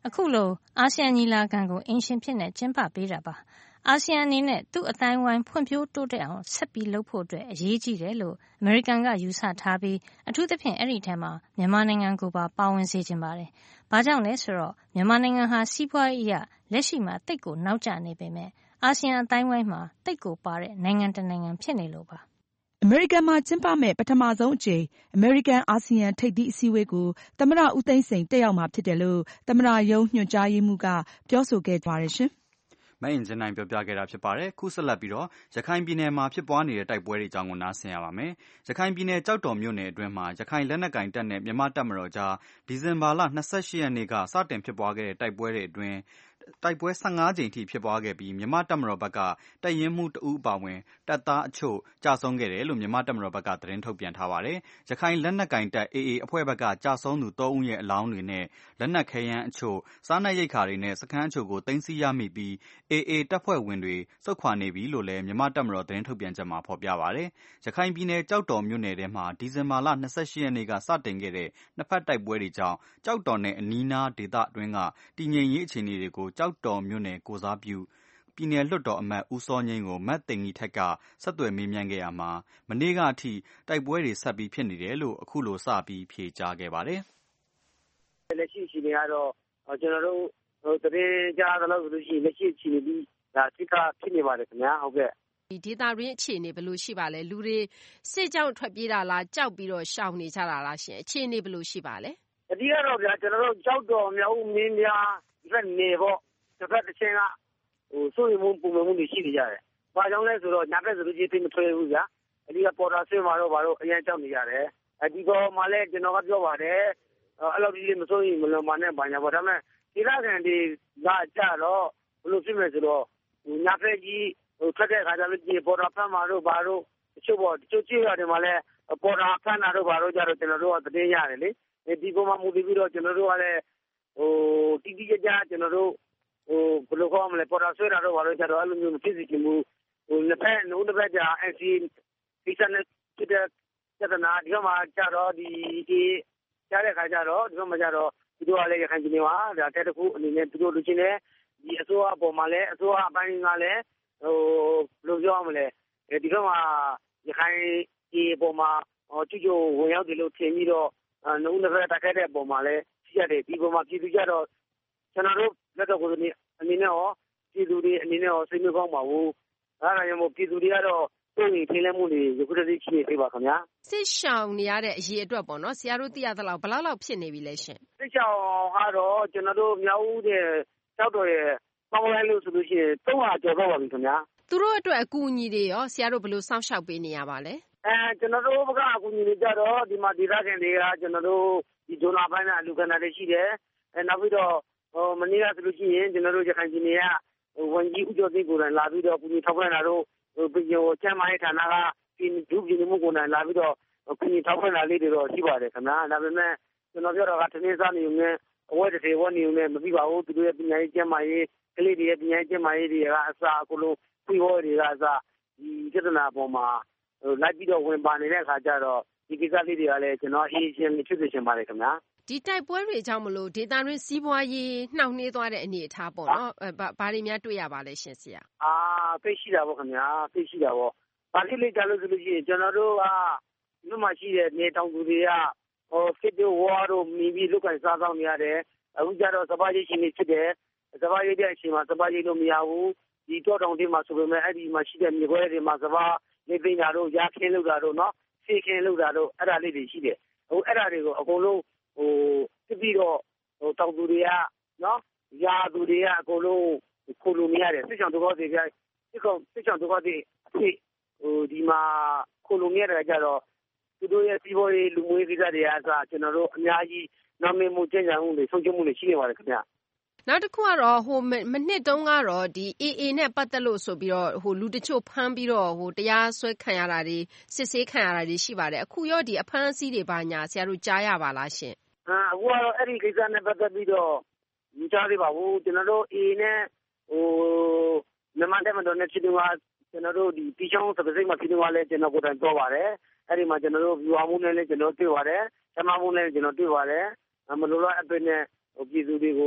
[SPEAKER 5] အခုလိုအာဆီယံညီလာခံကိုအိမ်ရှင်ဖြစ်ကျင်းပပေးတာပါအာဆီယံအနေနဲ့သူ့အတိုင်းဝိုင်းဖွံ့ဖြိုးတိုးတက်အောင်ဆက်ပြီးလုပ်ဖို့အတွက်အရေးကြီးတယ်လို့အမေရိကန်ကယူဆထားပြီးအထူးသဖြင့်အဲ့ဒီထဲမှာမြန်မာနိုင်ငံကိုပါပါဝင်စေချင်ပါတယ်။ဘာကြောင့်လဲဆိုတော့မြန်မာနိုင်ငံဟာစီးပွားရေးအရလက်ရှိမှာတိတ်ကိုနောက်ကျနေပေမဲ့အာဆီယံအတိုင်းဝိုင်းမှာတိတ်ကိုပါတဲ့နိုင်ငံတစ်နိုင်ငံဖြစ်နေလို့ပါ
[SPEAKER 7] ။အမေရိကန်မှာကျင်းပမဲ့ပထမဆုံးအကြိမ်အမေရိကန်အာဆီယံထိပ်သီးအစည်းအဝေးကိုသမ္မတဦးသိန်းစိန်တက်ရောက်မှာဖြစ်တယ်လို့သမ္မတရုံးညွှန်ကြားရေးမှူးကပြောဆိုခဲ့ပါတယ်ရှင်။
[SPEAKER 2] မအင်ကြင်းနိုင်ပြောပြခဲ့တာဖြစ်ပါတယ်။ခုဆက်လက်ပြီးတော့ရခိုင်ပြည်နယ်မှာဖြစ်ပွားနေတဲ့တိုက်ပွဲတွေအကြောင်းကိုနားဆင်ရပါမယ်။ရခိုင်ပြည်နယ်ကြောက်တော်မြို့နယ်အတွင်းမှာရခိုင်လက်နက်ကိုင်တပ်နဲ့မြန်မာတပ်မတော်ကြားဒီဇင်ဘာလ၂၈ရက်နေ့ကစတင်ဖြစ်ပွားခဲ့တဲ့တိုက်ပွဲတွေအတွင်းတိုက်ပွဲ၁၅ကြိမ်ထိဖြစ်ပွားခဲ့ပြီးမြန်မာတပ်မတော်ဘက်ကတပ်ရင်းမှုတဦးအပါအဝင်တပ်သားအချို့ကြာဆုံးခဲ့တယ်လို့မြန်မာတပ်မတော်ဘက်ကသတင်းထုတ်ပြန်ထားပါတယ်။ရခိုင်လက်နက်ကိုင်တပ် အေအေအဖွဲ့ဘက်ကကြာဆုံးသူ၃ဦးရဲ့အလောင်းတွေနဲ့လက်နက်ခဲယမ်းအချို့စားနပ်ရိက္ခာတွေနဲ့စခန်းအချို့ကိုသိမ်းဆည်းရမိပြီးအေအေတပ်ဖွဲ့ဝင်တွေဆုတ်ခွာနေပြီလို့လည်းမြန်မာတပ်မတော်သတင်းထုတ်ပြန်ချက်မှာဖော်ပြပါတယ်။ရခိုင်ပြည်နယ်ကြောက်တော်မြို့နယ်ထဲမှာဒီဇင်ဘာလ၂၈ရက်နေ့ကစတင်ခဲ့တဲ့နှစ်ဖက်တိုက်ပွဲတွေကြောင့်ကြောက်တော်နဲ့အနီးနားဒေသအတွင်းကတည်ငြိမ်ရေးအခြေအနေတွေကိုကြောက်တော်မြို့နယ်ကိုစားပြုပြည်နယ်လွှတ်တော်အမတ်ဦးစောငြိမ်းကိုမတ်သိန်ကြီးထက်ကဆက်သွယ်မေးမြန်းခဲ့ရမှာမနေ့ကအထိတိုက်ပွဲတွေဆက်ပြီးဖြစ်နေတယ်လို့အခုလိုစပြီးဖြေကြားခဲ့ပါတယ်
[SPEAKER 10] ။လက်ရှိအခြေအနေကတော့ကျွန်တော်တို့တရင်ကြားသလောက်ဆိုလို့ရှိရင်လက်ရှိအခြေအနေပြီးဒါအစ်ကဖြစ်နေပါတယ်ခင်ဗျာဟုတ်ကဲ့
[SPEAKER 11] ဒီဒေတာရင်းအခြေအနေဘယ်လိုရှိပါလဲလူတွေစစ်ကြောင်းထွက်ပြေးတာလားကြောက်ပြီးတော့ရှောင်နေကြတာလားရှင်အခြေအနေဘယ်လိုရှိပါလဲ
[SPEAKER 10] အဒီကတော့ဗျာကျွန်တော်တို့ကြောက်တော်မြောက်မင်းများဒီဘက်နေပေါ့တစ်ဖက်တစ်ချင်းကဟိုစိုးရိမ်မှုပုံမှန်မှုတွေရှိနေကြတယ်။ဘာကြောင့်လဲဆိုတော့ညဘက်ဆိုလို့ချင်းမထွေးဘူးဗျာ။အဒီကပေါ်တာဆွေးမှာတော့ဘာလို့အရင်ကြောက်နေကြတယ်။အဒီပေါ်မှာလည်းကျွန်တော်ကပြောပါတယ်အဲ့လိုကြီးမစိုးရိမ်မလွန်ပါနဲ့ဘာညာပေါ့ဒါပေမဲ့ဒီလကန်ဒီကကြတော့ဘလို့ဖြစ်မယ်ဆိုတော့ဟိုညဘက်ကြီးဟိုထွက်တဲ့ခါကျလို့ဒီပေါ်တာဖမ်းမှာတော့ဘာလို့တချို့ပေါ့တချို့ကြည့်ရတယ်မှာလည်းပေါ်တာဖမ်းတာတော့ဘာလို့ကြတော့ကျွန်တော်တို့ကသတင်းရတယ်လေ။ဒီပေါ်မှာမူတည်ပြီးတော့ကျွန်တော်တို့ကလည်းဟိုတိတိကျကျကျွန်တော်တို့ဟိုဘယ်လိုခေါ်မလဲပေါ်တာဆွဲတာတော့ဘာလို့ကြတော့အဲ့လိုမျိုးမဖြစ်စီချင်ဘူးဟိုနှစ်ဖက်နိုးတစ်ဖက်ကြာအစီဒီစနစ်တဲ့ကျတဲ့နာဒီမှာကြတော့ဒီဒီကြားတဲ့ခါကျတော့ဒီမှာကြတော့ဒီတို့ကလည်းရခိုင်ပြည်နယ်မှာဒါတဲ့တခုအနေနဲ့သူတို့လူချင်းလည်းဒီအစိုးရအပေါ်မှာလည်းအစိုးရအပိုင်းကလည်းဟိုဘယ်လိုပြောမလဲဒီကမှာရခိုင်ဒီပေါ်မှာကြွကြွဝင်ရောက်တယ်လို့ထင်ပြီးတော့နိုးတစ်ဖက်တက်ခဲ့တဲ့ပုံမှာလည်းရှိရတယ်ဒီပုံမှာပြည်သူကြတော့ကျွန်တော်တို့လက်တော်ကိုအနေနဲ့ရောပြည်သူတွေအနေနဲ့ရောစိတ်မကောင်းပါဘူးအဲဒါကြောင့်မို့ပြည်သူတွေကတော့ကိုယ်ကြီးထိလဲမှုတွေယခုတည်းရှိနေပါခင်ဗျာ
[SPEAKER 11] စစ်ရှောင်နေရတဲ့အရေးအတွက်ပေါ့နော်ဆရာတို့သိရသလောက်ဘယ်လောက်လောက်ဖြစ်နေပြီလဲရှင်
[SPEAKER 10] စစ်ရှောင်ကတော့ကျွန်တော်တို့မြောက်ဦးတဲ့ကြောက်တော်ရဲ့ပေါင်းလိုက်လို့ဆိုလို့ရှိရင်သုံးရာကျော်တော့ပါပြီခင်ဗျာ
[SPEAKER 11] သူတို့အတွက်အကူအညီတွေရောဆရာတို့ဘယ်လိုစောင့်ရှောက်ပေးနေရပါလဲ
[SPEAKER 10] အဲကျွန်တော်တို့ကအကူအညီတွေကြတော့ဒီမှာဒေသခံတွေကကျွန်တော်တို့ဒီဒိုနာပိုင်းကအလူခံတာတွေရှိတယ်အဲနောက်ပြီးတော့ဟိုမနေ့ကဆိုလို့ရှိရင်ကျွန်တော်တို့ရခိုင်ပြည်နယ်ကဟိုဝန်ကြီးဦးကျော်သိန်းကိုယ်တိုင်လာပြီးတော့ကူညီထောက်ပံ့တာတို့ဟိုပြည်ကိုကျမ်းမာရေးဌာနကပြည်သူပြည်မှုကိုယ်တိုင်လာပြီးတော့ကူညီထောက်ပံ့တာလေးတွေတော့ရှိပါတယ်ခင်ဗျာဒါပေမဲ့ကျွန်တော်ပြောတော့ကတနည်းစားနေုံနဲ့အဝတ်တစ်ဝတ်နေုံနဲ့မပြီးပါဘူးသူတို့ရဲ့ပညာရေးကျမ်းမာရေးကလေးတွေရဲ့ပညာရေးကျမ်းမာရေးတွေကအစားအကုန်လုံးပြီးဟောတွေကအစားဒီပြဿနာပေါ်မှာဟိုလိုက်ပြီးတော့ဝင်ပါနေတဲ့အခါကျတော့ဒီကိစ္စလေးတွေကလည်းကျွန်တော်အေးရှင်ဖြစ်ဖြစ်ရှင်ပါတယ်ခင်ဗျာ
[SPEAKER 11] ဒီတိုက်ပွဲတွေကြောင့်မလို့ဒေတာရင်းစီးပွားရေးနှောင့်နှေးသွားတဲ့အနေအထားပေါ့နော်ဘာတွေများတွေ့ရပါလဲရှင်ဆရာ
[SPEAKER 10] အာသိရှိတာပေါ့ခင်ဗျာသိရှိတာပေါ့ဘာဖြစ်လဲကြလို့ဆိုလို့ရှိရင်ကျွန်တော်တို့ကဒီမှာရှိတဲ့နေတောင်သူတွေကဟိုစစ်တို့ဝါတို့မိပြီးလုကန်စားဆောင်နေရတယ်အခုကျတော့စပါးရိတ်ရှင်နေဖြစ်တယ်စပါးရိတ်တဲ့အချိန်မှာစပါးရိတ်လို့မရဘူးဒီတော့တောင်တွေမှာဆိုပေမဲ့အဲ့ဒီမှာရှိတဲ့မြေခွဲတွေမှာစပါးနေသိညာတို့ရခင်းလောက်တာတို့နော်ဆေးခင်းလောက်တာတို့အဲ့ဒါလေးတွေရှိတယ်ဟိုအဲ့ဒါတွေကိုအကုန်လုံးဟိုဖြစ်ပြီးတော့ဟိုတောင်သူတွေကနော်ရာသူတွေကအကုန်လုံးခိုးလို့မရတယ်စစ်ချောင်းတကောစီပြစစ်ကောင်စစ်ချောင်းတကောစီအဖြစ်ဟိုဒီမှာခိုးလို့မရတဲ့ကြတော့သူတို့ရဲ့စီးပွားရေးလူမှုရေးကိစ္စတွေအားစားကျွန်တော်တို့အများကြီးနာမည်မှုကျင့်ကြံမှုတွေဆုံးရှုံးမှုတွေရှိနေပါတယ်ခင်ဗျ
[SPEAKER 11] နောက်တစ်ခုကတော့ဟိုမနှစ်တုန်းကတော့ဒီ အေအေ နဲ့ပတ်သက်လို့ဆိုပြီးတော့ဟိုလူတချို့ဖမ်းပြီးတော့ဟိုတရားစွဲခံရတာတွေစစ်ဆေးခံရတာတွေရှိပါတယ်အခုရောဒီအဖမ်းအဆီးတွေပါညာဆရာတို့ကြားရပါလားရှင်
[SPEAKER 10] အာအခုကတော့အဲ့ဒီကိစ္စနဲ့ပတ်သက်ပြီးတော့မကြားသေးပါဘူးကျွန်တော်တို့ အေအေ နဲ့ဟိုမြန်မာတပ်မတော်နဲ့ဖြစ်နေမှာကျွန်တော်တို့ဒီတီချောင်းစပစိတ်မှာဖြစ်နေမှာလဲကျွန်တော်ကိုယ်တိုင်ပြောပါတယ်အဲ့ဒီမှာကျွန်တော်တို့ဗျူဟာမှုနဲ့လည်းကျွန်တော်တွေ့ပါတယ်ဓမ္မမှုနဲ့ကျွန်တော်တွေ့ပါတယ်မလိုလားအပင်းနဲ့ဟိုပြည်သူတွေကို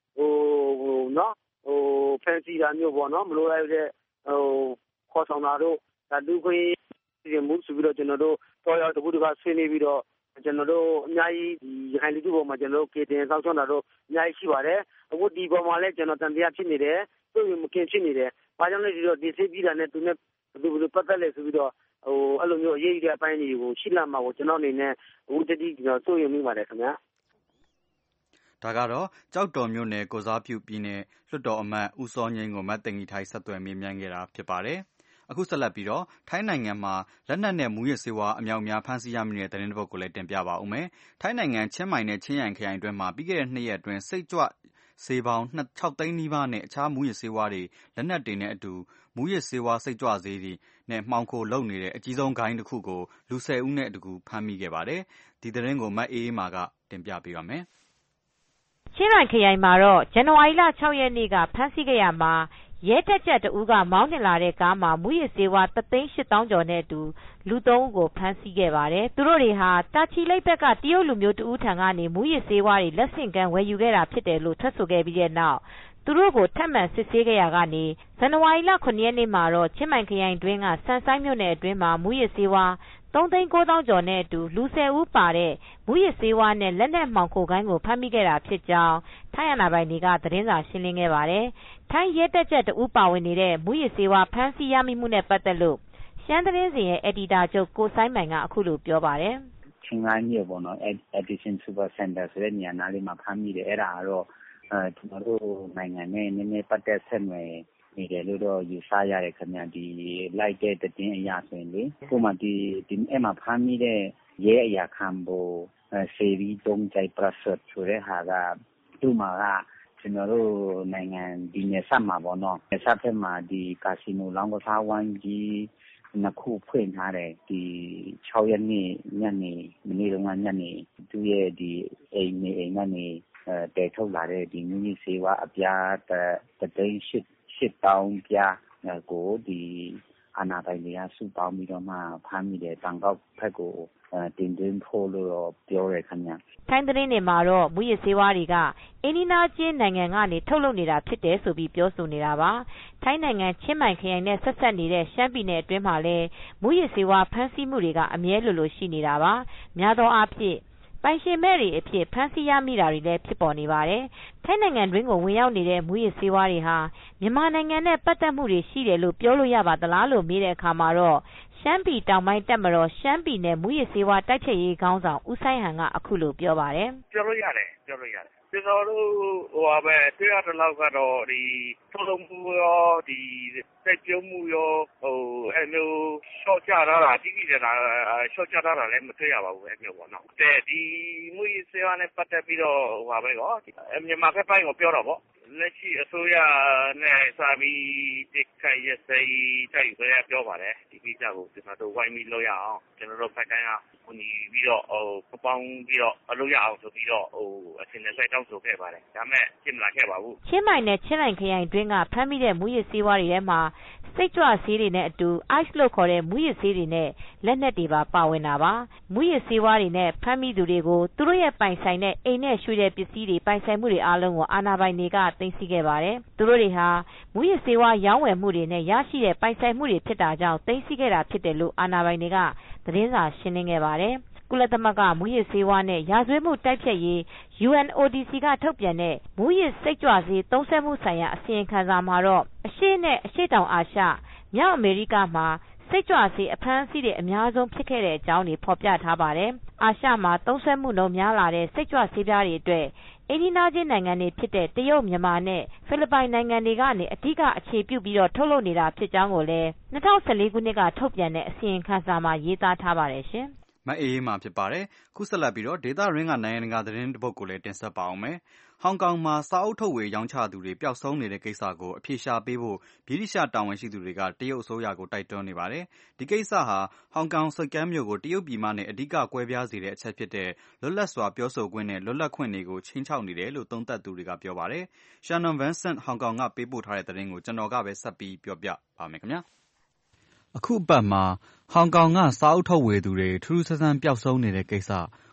[SPEAKER 10] ဟိုဟိုနော်ဟိုဖန်စီတာမျိုးပေါ့နော်မလိုလိုက်တဲ့ဟိုခေါ်ဆောင်တာတို့ဒါလူခွင့်ပြင်မှုဆိုပြီးတော့ကျွန်တော်တို့တော်ရတခုတကဆွေးနွေးပြီးတော့ကျွန်တော်တို့အများကြီးဒီရခိုင်လူထုပေါ်မှာကျွန်တော်တို့ကေတင်ဆောက်ရှောက်တာတို့အများကြီးရှိပါတယ်အခုဒီပေါ်မှာလည်းကျွန်တော်တန်တရားဖြစ်နေတယ်သူ့ရင်မကင်ဖြစ်နေတယ်ဘာကြောင့်လဲဒီတော့ဒီစိတ်ပြီးတာနဲ့သူနဲ့ဘယ်လိုဘယ်လိုပတ်သက်လဲဆိုပြီးတော့ဟိုအဲ့လိုမျိုးအရေးကြီးတဲ့အပိုင်းတွေကိုရှိလာမှာကိုကျွန်တော်အနေနဲ့အခုတတိကျွန်တော်စိုးရိမ်မိပါတယ်ခင်ဗျာ
[SPEAKER 2] ဒါကတော့ကြောက်တော်မြို့နယ်ကိုစားပြုပြည်နယ်လွှတ်တော်အမတ်ဦးစောငိမ့်ကိုမတ်တင်ကြီးထိုင်ဆက်သွယ်မေးမြန်းခဲ့တာဖြစ်ပါတယ်အခုဆက်လက်ပြီးတော့ထိုင်းနိုင်ငံမှာလက်နက်နဲ့မူရစ်ဆေးဝါးအမြောက်များဖမ်းဆီးရမိတဲ့သတင်းတစ်ပုဒ်ကိုလည်းတင်ပြပါဦးမယ်ထိုင်းနိုင်ငံချင်းမိုင်နဲ့ချင်းရိုင်ခရိုင်အတွင်းမှာပြီးခဲ့တဲ့နှစ်ရက်အတွင်းစိတ်ကြွဆေးပေါင်း၆သိန်းနီးပါးနဲ့အခြားမူရစ်ဆေးဝါးတွေလက်နက်တွေနဲ့အတူမူရစ်ဆေးဝါးစိတ်ကြွဆေးတွေနဲ့မှောင်ခိုလုပ်နေတဲ့အကြီးဆုံးဂိုဏ်းတစ်ခုကိုလူ၁၀ဦးနဲ့အတူဖမ်းမိခဲ့ပါတယ်ဒီသတင်းကိုမတ်အေးအေးမာကတင်ပြပေးပါမယ်
[SPEAKER 6] ချင်းရိုင်ခရိုင်မှာတော့ဇန်နဝါရီလ၆ရက်နေ့ကဖမ်းဆီးခဲ့ရမှာရဲတပ်ကြပ်တဦးကမောင်းနှင်လာတဲ့ကားမှာမူရစ်ဆေးဝါးတသိန်းရှစ်သောင်းကျော်နဲ့အတူလူသုံးဦးကိုဖမ်းဆီးခဲ့ပါတယ်။သူတို့တွေဟာတာချီလိပ်ဘက်ကတရုတ်လူမျိုးတဦးထံကနေမူရစ်ဆေးဝါးတွေလက်ဆင့်ကမ်းဝယ်ယူခဲ့တာဖြစ်တယ်လို့ထွက်ဆိုခဲ့ပြီးတဲ့နောက်သူတို့ကိုထပ်မံစစ်ဆေးခဲ့ရကနေဇန်နဝါရီလခုနှစ်ရက်နေ့မှာတော့ချင်းမိုင်ခရိုင်တွင်းကစန်ဆိုင်မြို့နယ်အတွင်းမှာမူရစ်ဆေးဝါးသုံးသိန်းကိုးသောင်းကျော်နဲ့အတူလူ၁၀ဦးပါတဲ့မူရစ်ဆေးဝါးနဲ့လက်နက်မှောင်ခိုဂိုဏ်းကိုဖမ်းမိခဲ့တာဖြစ်ကြောင်းထိုင်းအာဏာပိုင်တွေကသတင်းစာရှင်းလင်းခဲ့ပါတယ်။ထိုင်းရဲတပ်ကြပ်တဦးပါဝင်နေတဲ့မူရစ်ဆေးဝါးဖမ်းဆီးရမိမှုနဲ့ပတ်သက်လို့ရှမ်းသတင်းစဉ်ရဲ့အယ်ဒီတာချုပ်ကိုစိုင်းမိုင်ကအခုလိုပြောပါတယ်
[SPEAKER 12] ။ချင်းရိုင်မြို့ပေါ့နော် Edition Super Center ဆိုတဲ့နေရာနားလေးမှာဖမ်းမိတယ်အဲ့ဒါကတော့အဲကျွန်တော်တို့နိုင်ငံနဲ့နည်းနည်းပတ်သက်ဆက်နွယ်နေတယ်လို့တော့ယူဆရတယ်ခင်ဗျာဒီလိုက်တဲ့တင်းအရာဆိုရင်လေခုမှဒီဒီအဲ့မှာဖမ်းမိတဲ့ရဲအရာခံဖို့စေရီတုံးကြိုက်ပရဆတ်ဆိုတဲ့ဟာကသူ့မှာကကျွန်တော်တို့နိုင်ငံဒီနယ်စပ်မှာပေါ့နော်နယ်စပ်ဘက်မှာဒီကာစီနိုလောင်းကစားဝိုင်းကြီးနှစ်ခုဖွင့်ထားတယ်ဒီ၆ရက်နေ့ညနေမနေ့ကညနေသူ့ရဲ့ဒီအိမ်နေအိမ်ကနေအဲတဲထုတ်လာတဲ့ဒီမူရစ်ဆေးဝါးအပြားတသိန်းရှစ်ရှစ်တောင်းပြားကိုဒီအာဏာပိုင်တွေကစုပေါင်းပြီးတော့မှဖမ်းမိတယ်တန်ကောက်ဖက်ကိုတင်သွင်းဖို့လို့ပြောရခင်ဗျာ
[SPEAKER 6] ထိုင်းသတင်းတွေမှာတော့မူရစ်ဆေးဝါးတွေကအိန္ဒိနာချင်းနိုင်ငံကနေထုတ်လုပ်နေတာဖြစ်တယ်ဆိုပြီးပြောဆိုနေတာပါထိုင်းနိုင်ငံချင်းမိုင်ခရိုင်နဲ့ဆက်ဆက်နေတဲ့ရှမ်းပြည်နယ်အတွင်းမှာလည်းမူရစ်ဆေးဝါးဖမ်းဆီးမှုတွေကအမြဲလိုလိုရှိနေတာပါများသောအားဖြင့်ပိုင်ရှင်မဲ့တွေအဖြစ်ဖမ်းဆီးရမိတာတွေလည်းဖြစ်ပေါ်နေပါတယ်။ထိုင်းနိုင်ငံတွင်းကိုဝင်ရောက်နေတဲ့မူရစ်ဆေးဝါးတွေဟာမြန်မာနိုင်ငံနဲ့ပတ်သက်မှုတွေရှိတယ်လို့ပြောလို့ရပါသလားလို့မေးတဲ့အခါမှာတော့ရှမ်းပြည်တောင်ပိုင်းတပ်မတော်ရှမ်းပြည်နယ်မူရစ်ဆေးဝါးတိုက်ဖျက်ရေးခေါင်းဆောင်ဦးဆိုင်ဟန်ကအခုလိုပြောပါတယ်
[SPEAKER 13] ။ပြောလို့ရတယ်ပြောလို့ရတယ်။ကျွန်တော်တို့ဟိုပဲတွေ့ရတဲ့လောက်ကတော့ဒီထုတ်လုပ်မှုရောဒီစိတ်ကြုံမှုရောဟိုအဲ့လိုရှော့ချတာတာတိတိကျကျရှော့ချတာတာလည်းမတွေ့ရပါဘူးအဲ့မျိုးပေါ့နော်။တဲ့ဒီမူရစ်ဆေးဝါးနဲ့ပတ်သက်ပြီးတော့ဟိုပဲကောမြန်မာဘက်ပိုင်းကိုပြောတော့ဗောလက်ရှိအစိုးရနဲ့စာပြီးတိတ်ခိုင်ရစိတိုက်ခွဲပြောပါတယ်ဒီကိစ္စကိုကျွန်တော်တို့ဝိုင်းပြီးလုပ်ရအောင်ကျွန်တော်တို့ဖက်တိုင်းကဝင်ပြီးတော့ဟိုပေါင်းပြီးတော့အလုပ်ရအောင်ဆိုပြီးတော့ဟိုအစင်နဲ့စိုက်တောင်းဆိုခဲ့ပါတယ်ဒါမဲ့ပြင်လာခဲ့ပါဘူး
[SPEAKER 6] ချင်းမိုင်နဲ့ချင်းလိုင်ခရိုင်တွင်းကဖမ်းမိတဲ့မူရစ်ဆေးဝါးတွေထဲမှာစိတ်ကြွဆေးတွေနဲ့အတူ ice လို့ခေါ်တဲ့မူရစ်ဆေးတွေနဲ့လက်နက်တွေပါပါဝင်တာပါမူရစ်ဆေးဝါးတွေနဲ့ဖမ်းမိသူတွေကိုသူတို့ရဲ့ပိုင်ဆိုင်တဲ့အိမ်နဲ့ရွှေတဲ့ပစ္စည်းတွေပိုင်ဆိုင်မှုတွေအားလုံးကိုအာဏာပိုင်တွေကသိမ်းဆည်းခဲ့ပါတယ်သူတို့တွေဟာမူရစ်ဆေးဝါးရောင်းဝယ်မှုတွေနဲ့ရရှိတဲ့ပိုင်ဆိုင်မှုတွေဖြစ်တာကြောင့်သိမ်းဆည်းခဲ့တာဖြစ်တယ်လို့အာဏာပိုင်တွေကသတင်းစာရှင်းလင်းခဲ့ပါတယ်ကုလသမဂ္ဂမူရစ်ဆေးဝါးနဲ့ရာဇဝတ်မှုတိုက်ဖျက်ရေး ယူအန် အို ဒီ စီ ကထုတ်ပြန်တဲ့မူရစ်စိတ်ကြွဆေးသုံးစွဲမှုဆိုင်ရာအစီရင်ခံစာမှာတော့အရှေ့နဲ့အရှေ့တောင်အာရှမြောက်အမေရိကမှာစိတ်ကြွဆေးအဖမ်းအဆီးတွေအများဆုံးဖြစ်ခဲ့တဲ့အကြောင်းတွေဖော်ပြထားပါတယ်။အာရှမှာသုံးစွဲမှုနှုန်းများလာတဲ့စိတ်ကြွဆေးပြားတွေအတွက်အိန္ဒိနာချင်းနိုင်ငံတွေဖြစ်တဲ့တရုတ်မြန်မာနဲ့ဖိလစ်ပိုင်နိုင်ငံတွေကနေအဓိကအခြေပြုပြီးတော့ထုတ်လုပ်နေတာဖြစ်ကြောင်းကိုလည်း၂၀၁၄ခုနှစ်ကထုတ်ပြန်တဲ့အစီရင်ခံစာမှာရေးသားထားပါတယ်ရှင်
[SPEAKER 2] ။မအေးအေးမှာဖြစ်ပါတယ်ခုဆက်လက်ပြီးတော့ဒေသရင်းကနိုင်ငံတကာသတင်းတစ်ပုဒ်ကိုလည်းတင်ဆက်ပါအောင်မယ်ဟောင်ကောင်မှာစာအုပ်ထုတ်ဝေရောင်းချသူတွေပျောက်ဆုံးနေတဲ့ကိစ္စကိုအဖြေရှာပေးဖို့ဗြိတိရှတာဝန်ရှိသူတွေကတရုတ်အစိုးရကိုတိုက်တွန်းနေပါတယ်ဒီကိစ္စဟာဟောင်ကောင်စိတ်ကမ်းမြို့ကိုတရုတ်ပြည်မှနဲ့အဓိကကွဲပြားစေတဲ့အချက်ဖြစ်တဲ့လွတ်လပ်စွာပြောဆိုခွင့်နဲ့လွတ်လပ်ခွင့်တွေကိုချင်းချောက်နေတယ်လို့သုံးသပ်သူတွေကပြောပါတယ်ရှန်နွန်ဗန်ဆန့်ဟောင်ကောင်ကပေးပို့ထားတဲ့သတင်းကိုကျွန်တော်ကပဲဆက်ပြီးပြောပြပါမယ်ခင်ဗျာအခုအပတ်မှာဟောင်ကောင်ကစာအုပ်ထုတ်ဝေသူတွေထူးထူးဆန်းဆန်းပျောက်ဆုံးနေတဲ့ကိစ္စ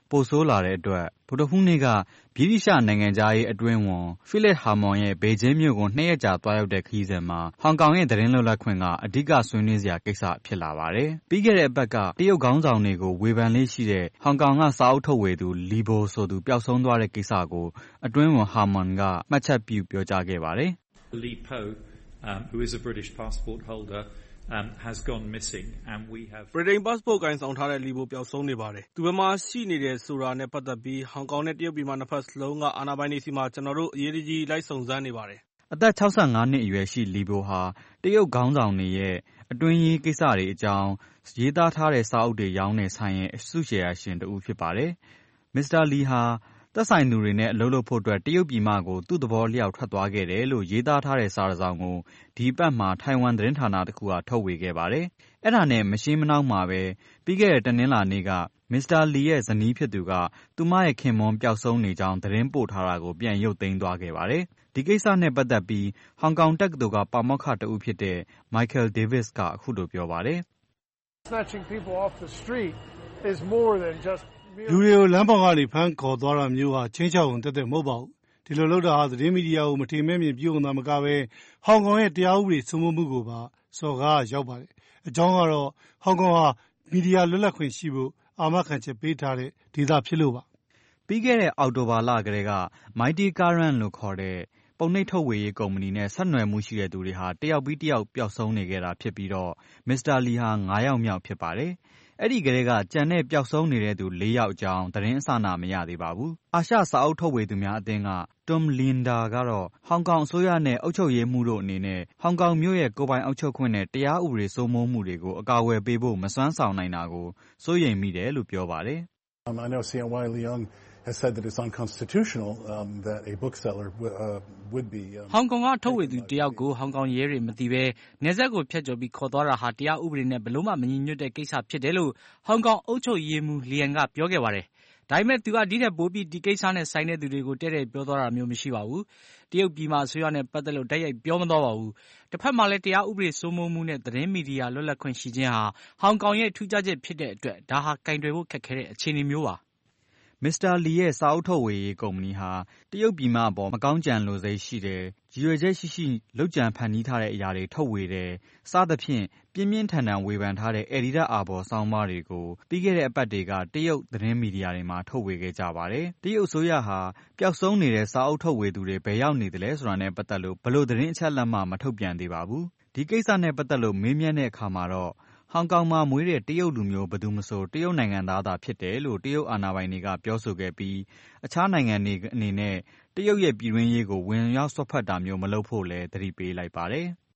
[SPEAKER 2] ပိုဆိုးလာတဲ့အတွက်ဗုဒ္ဓဟူးနေ့ကဗြိတိသျှနိုင်ငံခြားရေးအတွင်းဝန်ဖိလစ်ဟာမွန်ရဲ့ဘေကျင်းမြို့ကိုနှစ်ရက်ကြာသွားရောက်တဲ့ခရီးစဉ်မှာဟောင်ကောင်ရဲ့သတင်းလွတ်လပ်ခွင့်ကအဓိကဆွေးနွေးစရာကိစ္စဖြစ်လာပါတယ်။ပြီးခဲ့တဲ့အပတ်ကတရုတ်ခေါင်းဆောင်တွေကိုဝေဖန်လေးရှိတဲ့ဟောင်ကောင်ကစာအုပ်ထုတ်ဝေသူလီဘိုဆိုသူပျောက်ဆုံးသွားတဲ့ကိစ္စကိုအတွင်းဝန်ဟာမွန်ကမှတ်ချက်ပြုပြောကြားခဲ့ပါတယ်။
[SPEAKER 14] Li Po, um, who is a British passport holder, um, has gone missing, and we have.
[SPEAKER 8] British passport ကိုင်ဆောင်ထားတဲ့လီဘိုပျောက်ဆုံးနေပါတယ်။သူဘယ်မှာရှိနေတယ်ဆိုတာနဲ့ပတ်သက်ပြီးဟောင်ကောင်နဲ့တရုတ်ပြည်မှာနှစ်ဖက်စလုံးကအာဏာပိုင်တွေစီမှာကျွန်တော်တို့အရေးကြီးလိုက်စုံစမ်းနေပါတယ်
[SPEAKER 2] ။အသက်၆၅နှစ်အရွယ်ရှိလီဘိုဟာတရုတ်ခေါင်းဆောင်တွေရဲ့အတွင်းရေးကိစ္စတွေအကြောင်းရေးသားထားတဲ့စာအုပ်တွေရောင်းတဲ့ဆိုင်ရဲ့အစုရှယ်ယာရှင်တဦးဖြစ်ပါတယ်။မစ္စတာလီဟာသက်ဆိုင်သူတွေနဲ့အလုပ်လုပ်ဖို့အတွက်တရုတ်ပြည်မကိုသူ့သဘောလျောက်ထွက်သွားခဲ့တယ်လို့ရေးသားထားတဲ့စာတစ်စောင်ကိုဒီပတ်မှာထိုင်ဝမ်သတင်းဌာနတစ်ခုကထုတ်ဝေခဲ့ပါတယ်။အဲ့ဒါနဲ့မရှင်းမနှောင်းမှာပဲပြီးခဲ့တဲ့တနင်္လာနေ့ကမစ္စတာလီရဲ့ဇနီးဖြစ်သူကသူမရဲ့ခင်မွန်းပျောက်ဆုံးနေကြောင်းသတင်းပို့ထားတာကိုပြန်ရုပ်သိမ်းသွားခဲ့ပါတယ်။ဒီကိစ္စနဲ့ပတ်သက်ပြီးဟောင်ကောင်တက္ကသိုလ်ကပါမောက္ခတဦးဖြစ်တဲ့ Michael Davis ကအခုလိုပြောပါတယ်။
[SPEAKER 15] Snatching people off the street is more than just
[SPEAKER 16] လူတွေကိုလမ်းပေါ်ကနေဖမ်းခေါ်သွားတာမျိုးဟာချင်းချောက်ဝင်တက်တဲ့မဟုတ်ပါဘူး။ဒီလိုလုပ်တာဟာသတင်းမီဒီယာကိုမထေမဲ့မြင်ပြုံးတာမကပဲဟောင်ကောင်ရဲ့တရားဥပဒေစိုးမိုးမှုကိုပါစော်ကားရောက်ပါတယ်။အကြောင်းကတော့ဟောင်ကောင်ဟာမီဒီယာလွတ်လပ်ခွင့်ရှိဖို့အာမခံချက်ပေးထားတဲ့ဒေသဖြစ်လို့ပါ
[SPEAKER 2] ။ပြီးခဲ့တဲ့အောက်တိုဘာလကတည်းက Mighty Current လို့ခေါ်တဲ့ပုံနှိပ်ထုတ်ဝေရေးကုမ္ပဏီနဲ့ဆက်နွယ်မှုရှိတဲ့သူတွေဟာတယောက်ပြီးတယောက်ပျောက်ဆုံးနေခဲ့တာဖြစ်ပြီးတော့မစ္စတာလီဟာငါးယောက်မြောက်ဖြစ်ပါတယ်။အဲ့ဒီကလေးကကြံတဲ့ပျောက်ဆုံးနေတဲ့သူလေးယောက်အကြောင်းသတင်းအစနာမရသေးပါဘူး။အာရှစာအုပ်ထုတ်ဝေသူများအသင်းက Tom Linda ကတော့ဟောင်ကောင်အစိုးရနဲ့အုပ်ချုပ်ရေးမှုတို့အနေနဲ့ဟောင်ကောင်မြို့ရဲ့ကိုယ်ပိုင်အုပ်ချုပ်ခွင့်နဲ့တရားဥပဒေစိုးမိုးမှုတွေကိုအကာအကွယ်ပေးဖို့မစွမ်းဆောင်နိုင်တာကိုစိုးရိမ်မိတယ်လို့ပြောပါတယ်။
[SPEAKER 15] Um, I know C N Y Leung has said that it's unconstitutional um, that a bookseller uh, would be.
[SPEAKER 17] ဟောင်ကောင်ကထုတ်ဝေသူတယောက်ကိုဟောင်ကောင်ရဲတွေမသိဘဲနေဆက်ကိုဖျက်ကျော်ပြီးခေါ်သွားတာဟာတရားဥပဒေနဲ့ဘလို့မှမညီညွတ်တဲ့ကိစ္စဖြစ်တယ်လို့ဟောင်ကောင်အုပ်ချုပ်ရေးမှူးလီယန်ကပြောခဲ့ပါတယ်။ဒါပေမဲ့သူကဒီတဲ့ပိုးပြီးဒီကိစ္စနဲ့ဆိုင်တဲ့သူတွေကိုတဲ့တဲ့ပြောသွားတာမျိုးမရှိပါဘူး။တရုတ်ပြည်မှာအစိုးရနဲ့ပတ်သက်လို့တိုက်ရိုက်ပြောမသွားပါဘူး။တစ်ဖက်မှာလည်းတရားဥပဒေစိုးမိုးမှုနဲ့သတင်းမီဒီယာလွတ်လပ်ခွင့်ရှိခြင်းဟာဟောင်ကောင်ရဲ့ထူးခြားချက်ဖြစ်တဲ့အတွက်ဒါဟာကင်တွယ်ဖို့ခက်ခဲတဲ့အခြေအနေမျိုးပါ။
[SPEAKER 2] မစ္စတာလီရဲ့စာအုပ်ထုတ်ဝေရေးကုမ္ပဏီဟာတရုတ်ပြည်မအပေါ်မကောင်းကြံလိုစိတ်ရှိတယ်၊ရည်ရွယ်ချက်ရှိရှိလုပ်ကြံဖန်တီးထားတဲ့အရာတွေထုတ်ဝေတယ်စသဖြင့်ပြင်းပြင်းထန်ထန်ဝေဖန်ထားတဲ့အယ်ဒီတာအာဘော်ဆောင်းပါးတွေကိုပြီးခဲ့တဲ့အပတ်တွေကတရုတ်သတင်းမီဒီယာတွေမှာထုတ်ဝေခဲ့ကြပါတယ်။တရုတ်အစိုးရဟာပျောက်ဆုံးနေတဲ့စာအုပ်ထုတ်ဝေသူတွေဘယ်ရောက်နေသလဲဆိုတာနဲ့ပတ်သက်လို့ဘလို့သတင်းအချက်အလက်မှမထုတ်ပြန်သေးပါဘူး။ဒီကိစ္စနဲ့ပတ်သက်လို့မေးမြန်းတဲ့အခါမှာတော့ဟောင်ကောင်မှာမွေးတဲ့တရုတ်လူမျိုးဘယ်သူမဆိုတရုတ်နိုင်ငံသားသာဖြစ်တယ်လို့တရုတ်အာဏာပိုင်တွေကပြောဆိုခဲ့ပြီးအခြားနိုင်ငံတွေအနေနဲ့တရုတ်ရဲ့ပြည်တွင်းရေးကိုဝင်ရောက်ဆွတ်ဖက်တာမျိုးမလုပ်ဖို့လည်းသတိပေးလိုက်ပါတယ်။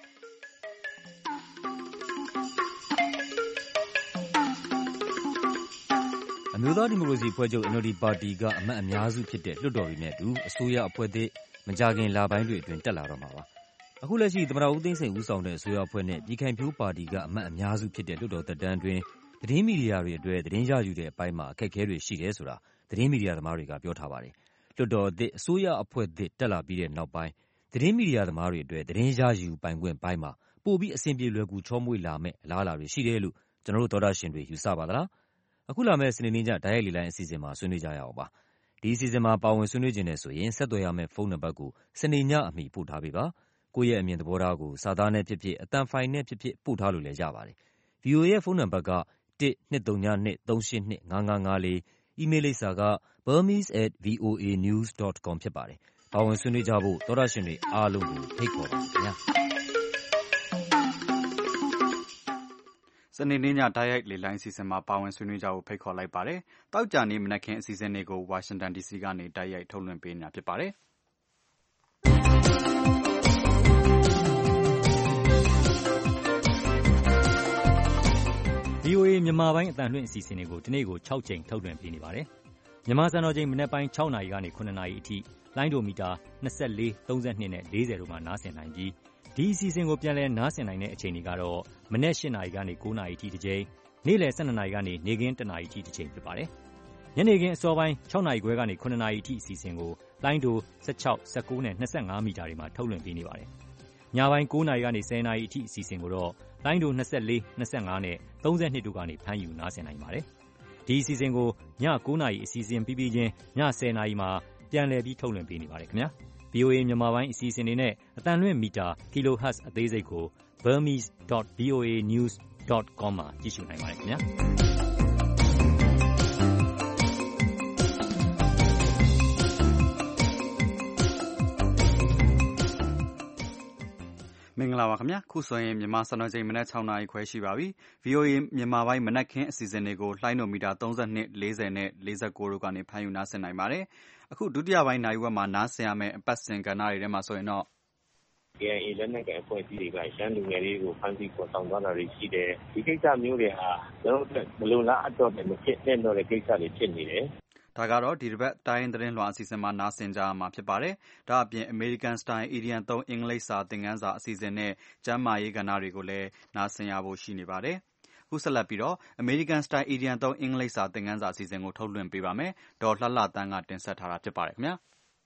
[SPEAKER 18] အမျိုးသားဒီမိုကရေစီအဖွဲ့ချုပ် N L D ပါတီကအမတ်အများစုဖြစ်တဲ့လွှတ်တော်တွေနဲ့အတူအစိုးရအဖွဲ့သစ်မကြာခင်လပိုင်းတွေအတွင်းတက်လာတော့မှာပါ။အခုလက်ရှိသမ္မတဦးသိန်းစိန်ဦးဆောင်တဲ့အစိုးရအဖွဲ့နဲ့ပြည်ခိုင်ဖြိုးပါတီကအမတ်အများစုဖြစ်တဲ့လွှတ်တော်သက်တမ်းအတွင်းသတင်းမီဒီယာတွေအတွက်သတင်းရယူတဲ့အပိုင်းမှာအခက်အခဲတွေရှိတယ်ဆိုတာသတင်းမီဒီယာသမားတွေကပြောထားပါတယ်။လွှတ်တော်အသစ်အစိုးရအဖွဲ့သစ်တက်လာပြီးတဲ့နောက်ပိုင်းသတင်းမီဒီယာသမားတွေအတွက်သတင်းရယူပိုင်ခွင့်ပိုင်းမှာပိုပြီးအဆင်ပြေလွယ်ကူချောမွေ့လာမယ့်အလားအလာတွေရှိတယ်လို့ကျွန်တော်တို့သောတာရှင်တွေယူဆပါသလား။အခုလာမယ့်စနေနေ့ညတိုက်ရိုက်လေလိုင်းအစီအစဉ်မှာဆွေးနွေးကြရအောင်ပါ။ဒီအစီအစဉ်မှာပါဝင်ဆွေးနွေးခြင်းနဲ့ဆိုရင်ဆက်သွယ်ရမယ့်ဖုန်းနံပါတ်ကိုစနေညအမီပို့ထားပေးပါ။ကိုယ့်ရဲ့အမြင်သဘောထားကိုစာသားနဲ့ဖြစ်ဖြစ်အသံဖိုင်နဲ့ဖြစ်ဖြစ်ပို့ထားလို့လည်းရပါတယ်။ V O A ရဲ့ဖုန်းနံပါတ်ကone two three two three eight two five five fourအီးမေးလ်လိပ်စာက burmese at v o a news dot com ဖြစ်ပါတယ်။ပါဝင်ဆွေးနွေးကြဖို့သောတာရှင်တွေအားလုံးကိုဖိတ်ခေါ်ပါခင်ဗျာ
[SPEAKER 2] ။စနေနေ့ညတိုက်ရိုက်လေလိုင်းအစီအစဉ်မှာပါဝင်ဆွေးနွေးကြဖို့ဖိတ်ခေါ်လိုက်ပါတယ်။တောက်ကြနေ့မနက်ခင်းအစီအစဉ်တွေကိုဝါရှင်တန် ဒီစီ ကနေတိုက်ရိုက်ထုတ်လွှင့်ပေးနေတာဖြစ်ပါတယ်။
[SPEAKER 19] V O A မြန်မာပိုင်းအသံလွှင့်အစီအစဉ်တွေကိုဒီနေ့ကို၆ကြိမ်ထုတ်လွှင့်ပေးနေပါတယ်။မြန်မာစံတော်ချိန်မနက်ပိုင်း၆နာရီကနေ၇နာရီအထိလိုင်းဒိုမီတာ၂၄၊၃၂နဲ့၄၀တို့မှာနားဆင်နိုင်ပြီးဒီအစီအစဉ်ကိုပြန်လည်နားဆင်နိုင်တဲ့အချိန်တွေကတော့မနက်၈နာရီကနေ၉နာရီအထိတစ်ကြိမ်၊နေ့လယ်၁၂နာရီကနေနေ့ခင်း၁နာရီအထိတစ်ကြိမ်ဖြစ်ပါတယ်။ညနေခင်းအစောပိုင်း၆နာရီခွဲကနေ၇နာရီအထိအစီအစဉ်ကိုလိုင်းဒို၁၆၊၁၉နဲ့၂၅မီတာတွေမှာထုတ်လွှင့်ပေးနေပါတယ်။ညပိုင်း၉နာရီကနေ၁၀နာရီအထိအစီအစဉ်ကိုတော့လိုင်းဒို၂၄၊၂၅နဲ့၃၂တို့ကနေဖမ်းယူနားဆင်နိုင်ပါတယ်။ဒီအစီအစဉ်ကိုည၉နာရီအစီအစဉ်ပြီးပြီးချင်းည၁၀နာရီမှာပြန်လည်ပြီးထုတ်လွှင့်ပေးနေပါတယ်ခင်ဗျာ ဗွီအိုအေ မြန်မာပိုင်းအစီအစဉ်တွေနဲ့အသံလွှင့်မီတာ kilohertz အသေးစိတ်ကို burmese dot voa news dot com မှာကြည့်ရှုနိုင်ပါတယ်ခင်ဗျာ
[SPEAKER 2] မင်္ဂလာပါခင်ဗျာခုဆိုရင်မြန်မာစံတော်ချိန်မနက်၆နာရီခွဲရှိပါပြီ ဗွီအိုအေ မြန်မာပိုင်းမနက်ခင်းအစီအစဉ်တွေကိုလှိုင်းနိုမီတာ၃၂ ၄၀နဲ့၄၉တို့ကနေဖမ်းယူနားဆင်နိုင်ပါတယ်အခုဒုတိယပိုင်းနိုင်ဝက်မှာနားဆင်ရမယ့်အပတ်စဉ်ကဏ္ဍတွေထဲမှာဆိုရင်တော့
[SPEAKER 20] K I A လက်နက်ကိုင်အဖွဲ့အစည်းတွေကရှမ်းလူငယ်တွေကိုဖမ်းဆီးခေါ်ဆောင်သွားတာတွေရှိတယ်ဒီကိစ္စမျိုးတွေဟာကျွန်တော်တို့မလုံလားအတော့တယ်မဖြစ်တဲ့တော့တဲ့ကိစ္စတွေဖြစ်နေတယ်
[SPEAKER 2] ဒါကတော့ဒီတစ်ပတ်တိုင်းသတင်းလွှာအစီအစဉ်မှာနားဆင်ကြရမှာဖြစ်ပါတယ်။ဒါအပြင် American Style Idiom သုံးအင်္ဂလိပ်စာသင်ခန်းစာအစီအစဉ်နဲ့ကျမ်းမာရေးကဏ္ဍတွေကိုလည်းနားဆင်ရဖို့ရှိနေပါတယ်။ခုဆက်လက်ပြီးတော့ American Style Idiom သုံးအင်္ဂလိပ်စာသင်ခန်းစာအစီအစဉ်ကိုထုတ်လွှင့်ပေးပါမယ်။ဒေါ်လှလှတန်းကတင်ဆက်ထားတာဖြစ်ပါတယ်ခင်ဗျာ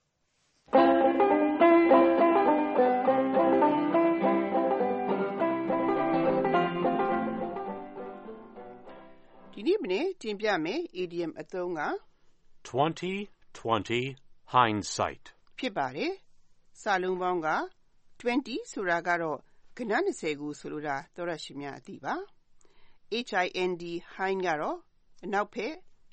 [SPEAKER 21] ။ဒီနေ့မနေ့တင်ပြမယ် idiom အသုံးက
[SPEAKER 22] twenty twenty hindsight
[SPEAKER 21] ဖြစ်ပါတယ်။စာလုံးပေါင်းကtwentyဆိုတာကတော့ကဏ္ဍ၂၀ကိုဆိုလိုတာသောရရှိများအသိပါ။ hind hind ကတော့အနောက်ဖက်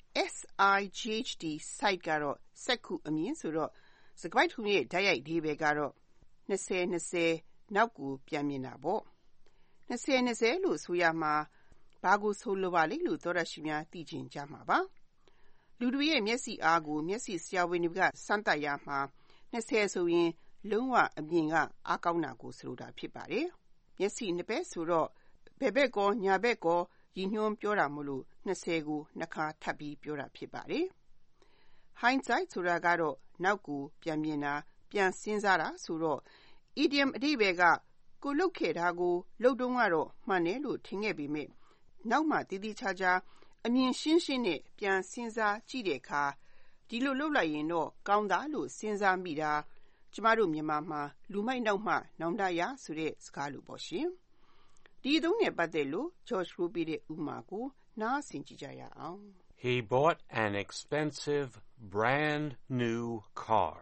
[SPEAKER 21] sight sight ကတော့စက္ခုအမြင်ဆိုတော့စကားထုံးရဲ့ဓာတ်ရိုက်ဒီပဲကတော့၂၀၂၀နောက်ကိုပြန်မြင်တာပေါ့။၂၀၂၀လို့ဆိုရမှာဘာကိုဆိုလိုပါလိမ့်လို့သောရရှိများသိချင်ကြမှာပါ။လူတွေရဲ့မျက်စိအားကိုမျက်စိဆရာဝန်တွေကစမ်းသပ်ရမှာ၂၀ဆိုရင်လုံးဝအမြင်ကအားကောင်းတာကိုဆိုလိုတာဖြစ်ပါတယ်။မျက်စိနှစ်ဘက်ဆိုတော့ဘယ်ဘက်ကောညာဘက်ကောရည်ညွှန်းပြောတာမလို့၂၀ကိုနှစ်ခါထပ်ပြီးပြောတာဖြစ်ပါတယ်။ hindsight ဆိုတာကတော့နောက်ကိုပြန်မြင်တာပြန်စဉ်းစားတာဆိုတော့ idiom အဓိပ္ပာယ်ကကိုလုပ်ခဲ့တာကိုလုပ်တုန်းကတော့မှန်တယ်လို့ထင်ခဲ့ပေမဲ့နောက်မှတည်တည်ချာချာအမြင်ရှင်းရှင်းနဲ့ပြန်စဉ်းစားကြည့်တဲ့အခါဒီလိုလုပ်လိုက်ရင်တော့ကောင်းတာလို့စဉ်းစားမိတာကျမတို့မြန်မာမှာလူမိုက်နောက်မှနောင်တရဆိုတဲ့စကားလိုပေါ့ရှင်ဒီအသုံးနဲ့ပတ်သက်လို့ George ကိုပေးတဲ့ဥပမာကိုနားဆင်ကြည့်ကြရအောင်
[SPEAKER 22] He bought an expensive brand new car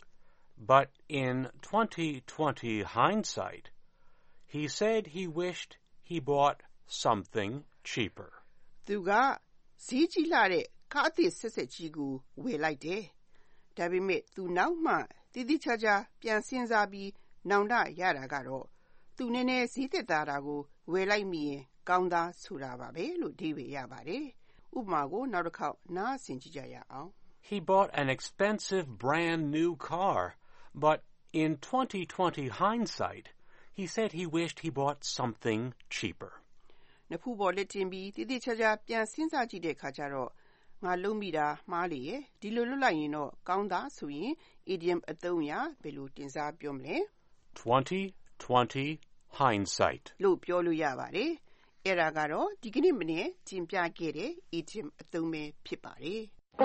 [SPEAKER 22] but in twenty twenty hindsight he said he wished he bought something cheaper
[SPEAKER 21] သူကဈေးကြီးလာတဲ့ကားအသစ်ဆက်ဆက်ကြီးကိုဝယ်လိုက်တယ်။ဒါပေမဲ့သူနောက်မှတည်တည်ချာချာပြန်စဉ်းစားပြီးနောင်တရတာကတော့သူနည်းနည်းဈေးသက်သာတာကိုဝယ်လိုက်မိရင်ကောင်းသားဆိုတာပါပဲလို့အဓိပ္ပာယ်ရပါတယ်။ဥပမာကိုနောက်တစ်ခေါက်နားဆင်ကြည့်ကြရအောင်
[SPEAKER 22] He bought an expensive brand new car but in twenty twenty hindsight he said he wished he bought something cheaper
[SPEAKER 21] နှစ်ဖူးပေါ်လက်တင်ပြီးတည်တည်ချာချာပြန်စဉ်းစားကြည့်တဲ့အခါကျတော့ငါလုံးမိတာမှားလေရဲ့ဒီလိုလွတ်လိုက်ရင်တော့ကောင်းသားဆိုရင် idiom အသုံးအရာဘယ်လိုတင်စားပြောမလဲ
[SPEAKER 22] twenty twenty hindsight
[SPEAKER 21] လို့ပြောလို့ရပါတယ်အဲ့ဒါကတော့ဒီကနေ့မနေ့တင်ပြခဲ့တဲ့ idiom အသုံးပဲဖြစ်ပါတယ်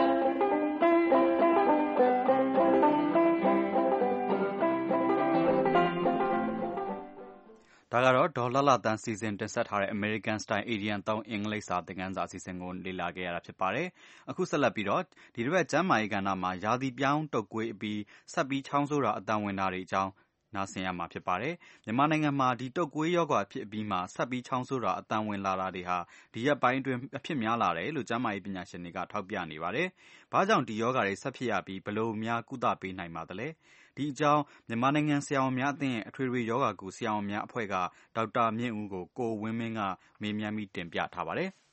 [SPEAKER 2] ဒါကတော့ဒေါ်လှလှတန်းစီစဉ်တင်ဆက်ထားတဲ့ American Style Idiom သုံးအင်္ဂလိပ်စာသင်ခန်းစာအစီအစဉ်ကိုလေ့လာခဲ့ရတာဖြစ်ပါတယ်။အခုဆက်လက်ပြီးတော့ဒီတစ်ပတ်ကျမ်းမာရေးကဏ္ဍမှာရာသီပြောင်းတုပ်ကွေးအပြီးဆက်ပြီးချောင်းဆိုးတာအတန်ဝင်တာတွေအကြောင်းနားဆင်ရမှာဖြစ်ပါတယ်။မြန်မာနိုင်ငံမှာဒီတုပ်ကွေးရောဂါဖြစ်ပြီးမှဆက်ပြီးချောင်းဆိုးတာအတန်ဝင်လာတာတွေဟာဒီရက်ပိုင်းအတွင်းအဖြစ်များလာတယ်လို့ကျန်းမာရေးပညာရှင်တွေကထောက်ပြနေပါတယ်။ဘာကြောင့်ဒီရောဂါတွေဆက်ဖြစ်ရပြီးဘယ်လိုများကုသပေးနိုင်ပါသလဲ။ဒီအကြောင်းမြန်မာနိုင်ငံဆရာဝန်များအသင်းရဲ့အထွေထွေရောဂါကုဆရာဝန်များအဖွဲ့ကဒေါက်တာမြင့်ဦးကိုကိုဝင်းမင်းကမေးမြန်းပြီးတင်ပြထားပါတယ်။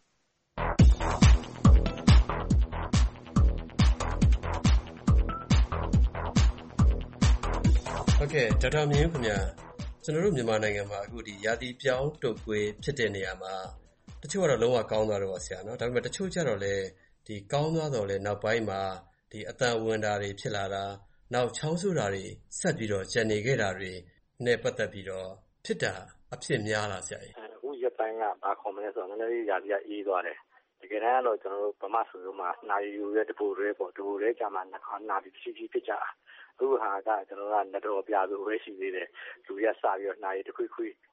[SPEAKER 23] ဟုတ်ကဲ့ဒေါက်တာမြင့်ဦးခင်ဗျာကျွန်တော်တို့မြန်မာနိုင်ငံမှာအခုဒီရာသီပြောင်းတုပ်ကွေးဖြစ်တဲ့နေရာမှာတချို့ကတော့လုံးဝကောင်းသွားတော့ပါဆရာနော်ဒါပေမဲ့တချို့ကျတော့လေဒီကောင်းသွားတော့လေနောက်ပိုင်းမှာဒီအတန်ဝင်တာတွေဖြစ်လာတာနောက်ချောင်းဆိုးတာတွေဆက်ပြီးတော့ကျန်နေခဲ့တာတွေနဲ့ပတ်သက်ပြီးတော့ဖြစ်တာအဖြစ်များလားဆရာကြီး
[SPEAKER 10] အခုရက်ပိုင်းကဘာခေါ်မလဲဆိုတော့နည်းနည်းရာသီကအေးသွားတယ်တကယ်တမ်းတော့ကျွန်တော်တို့ဗမာဆိုလို့မှာနာရီယူရဲတပူရဲပေါ့တပူရဲကြာမှနှာခေါင်းနာပြီးဖြည်းဖြည်းဖြစ်ကြတာအခုဟာကကျွန်တော်ကလက်တော်ပြပြီးဝဲရှိသေးတယ်လူရစပြီးတော့နာရီတစ်ခွိခွိ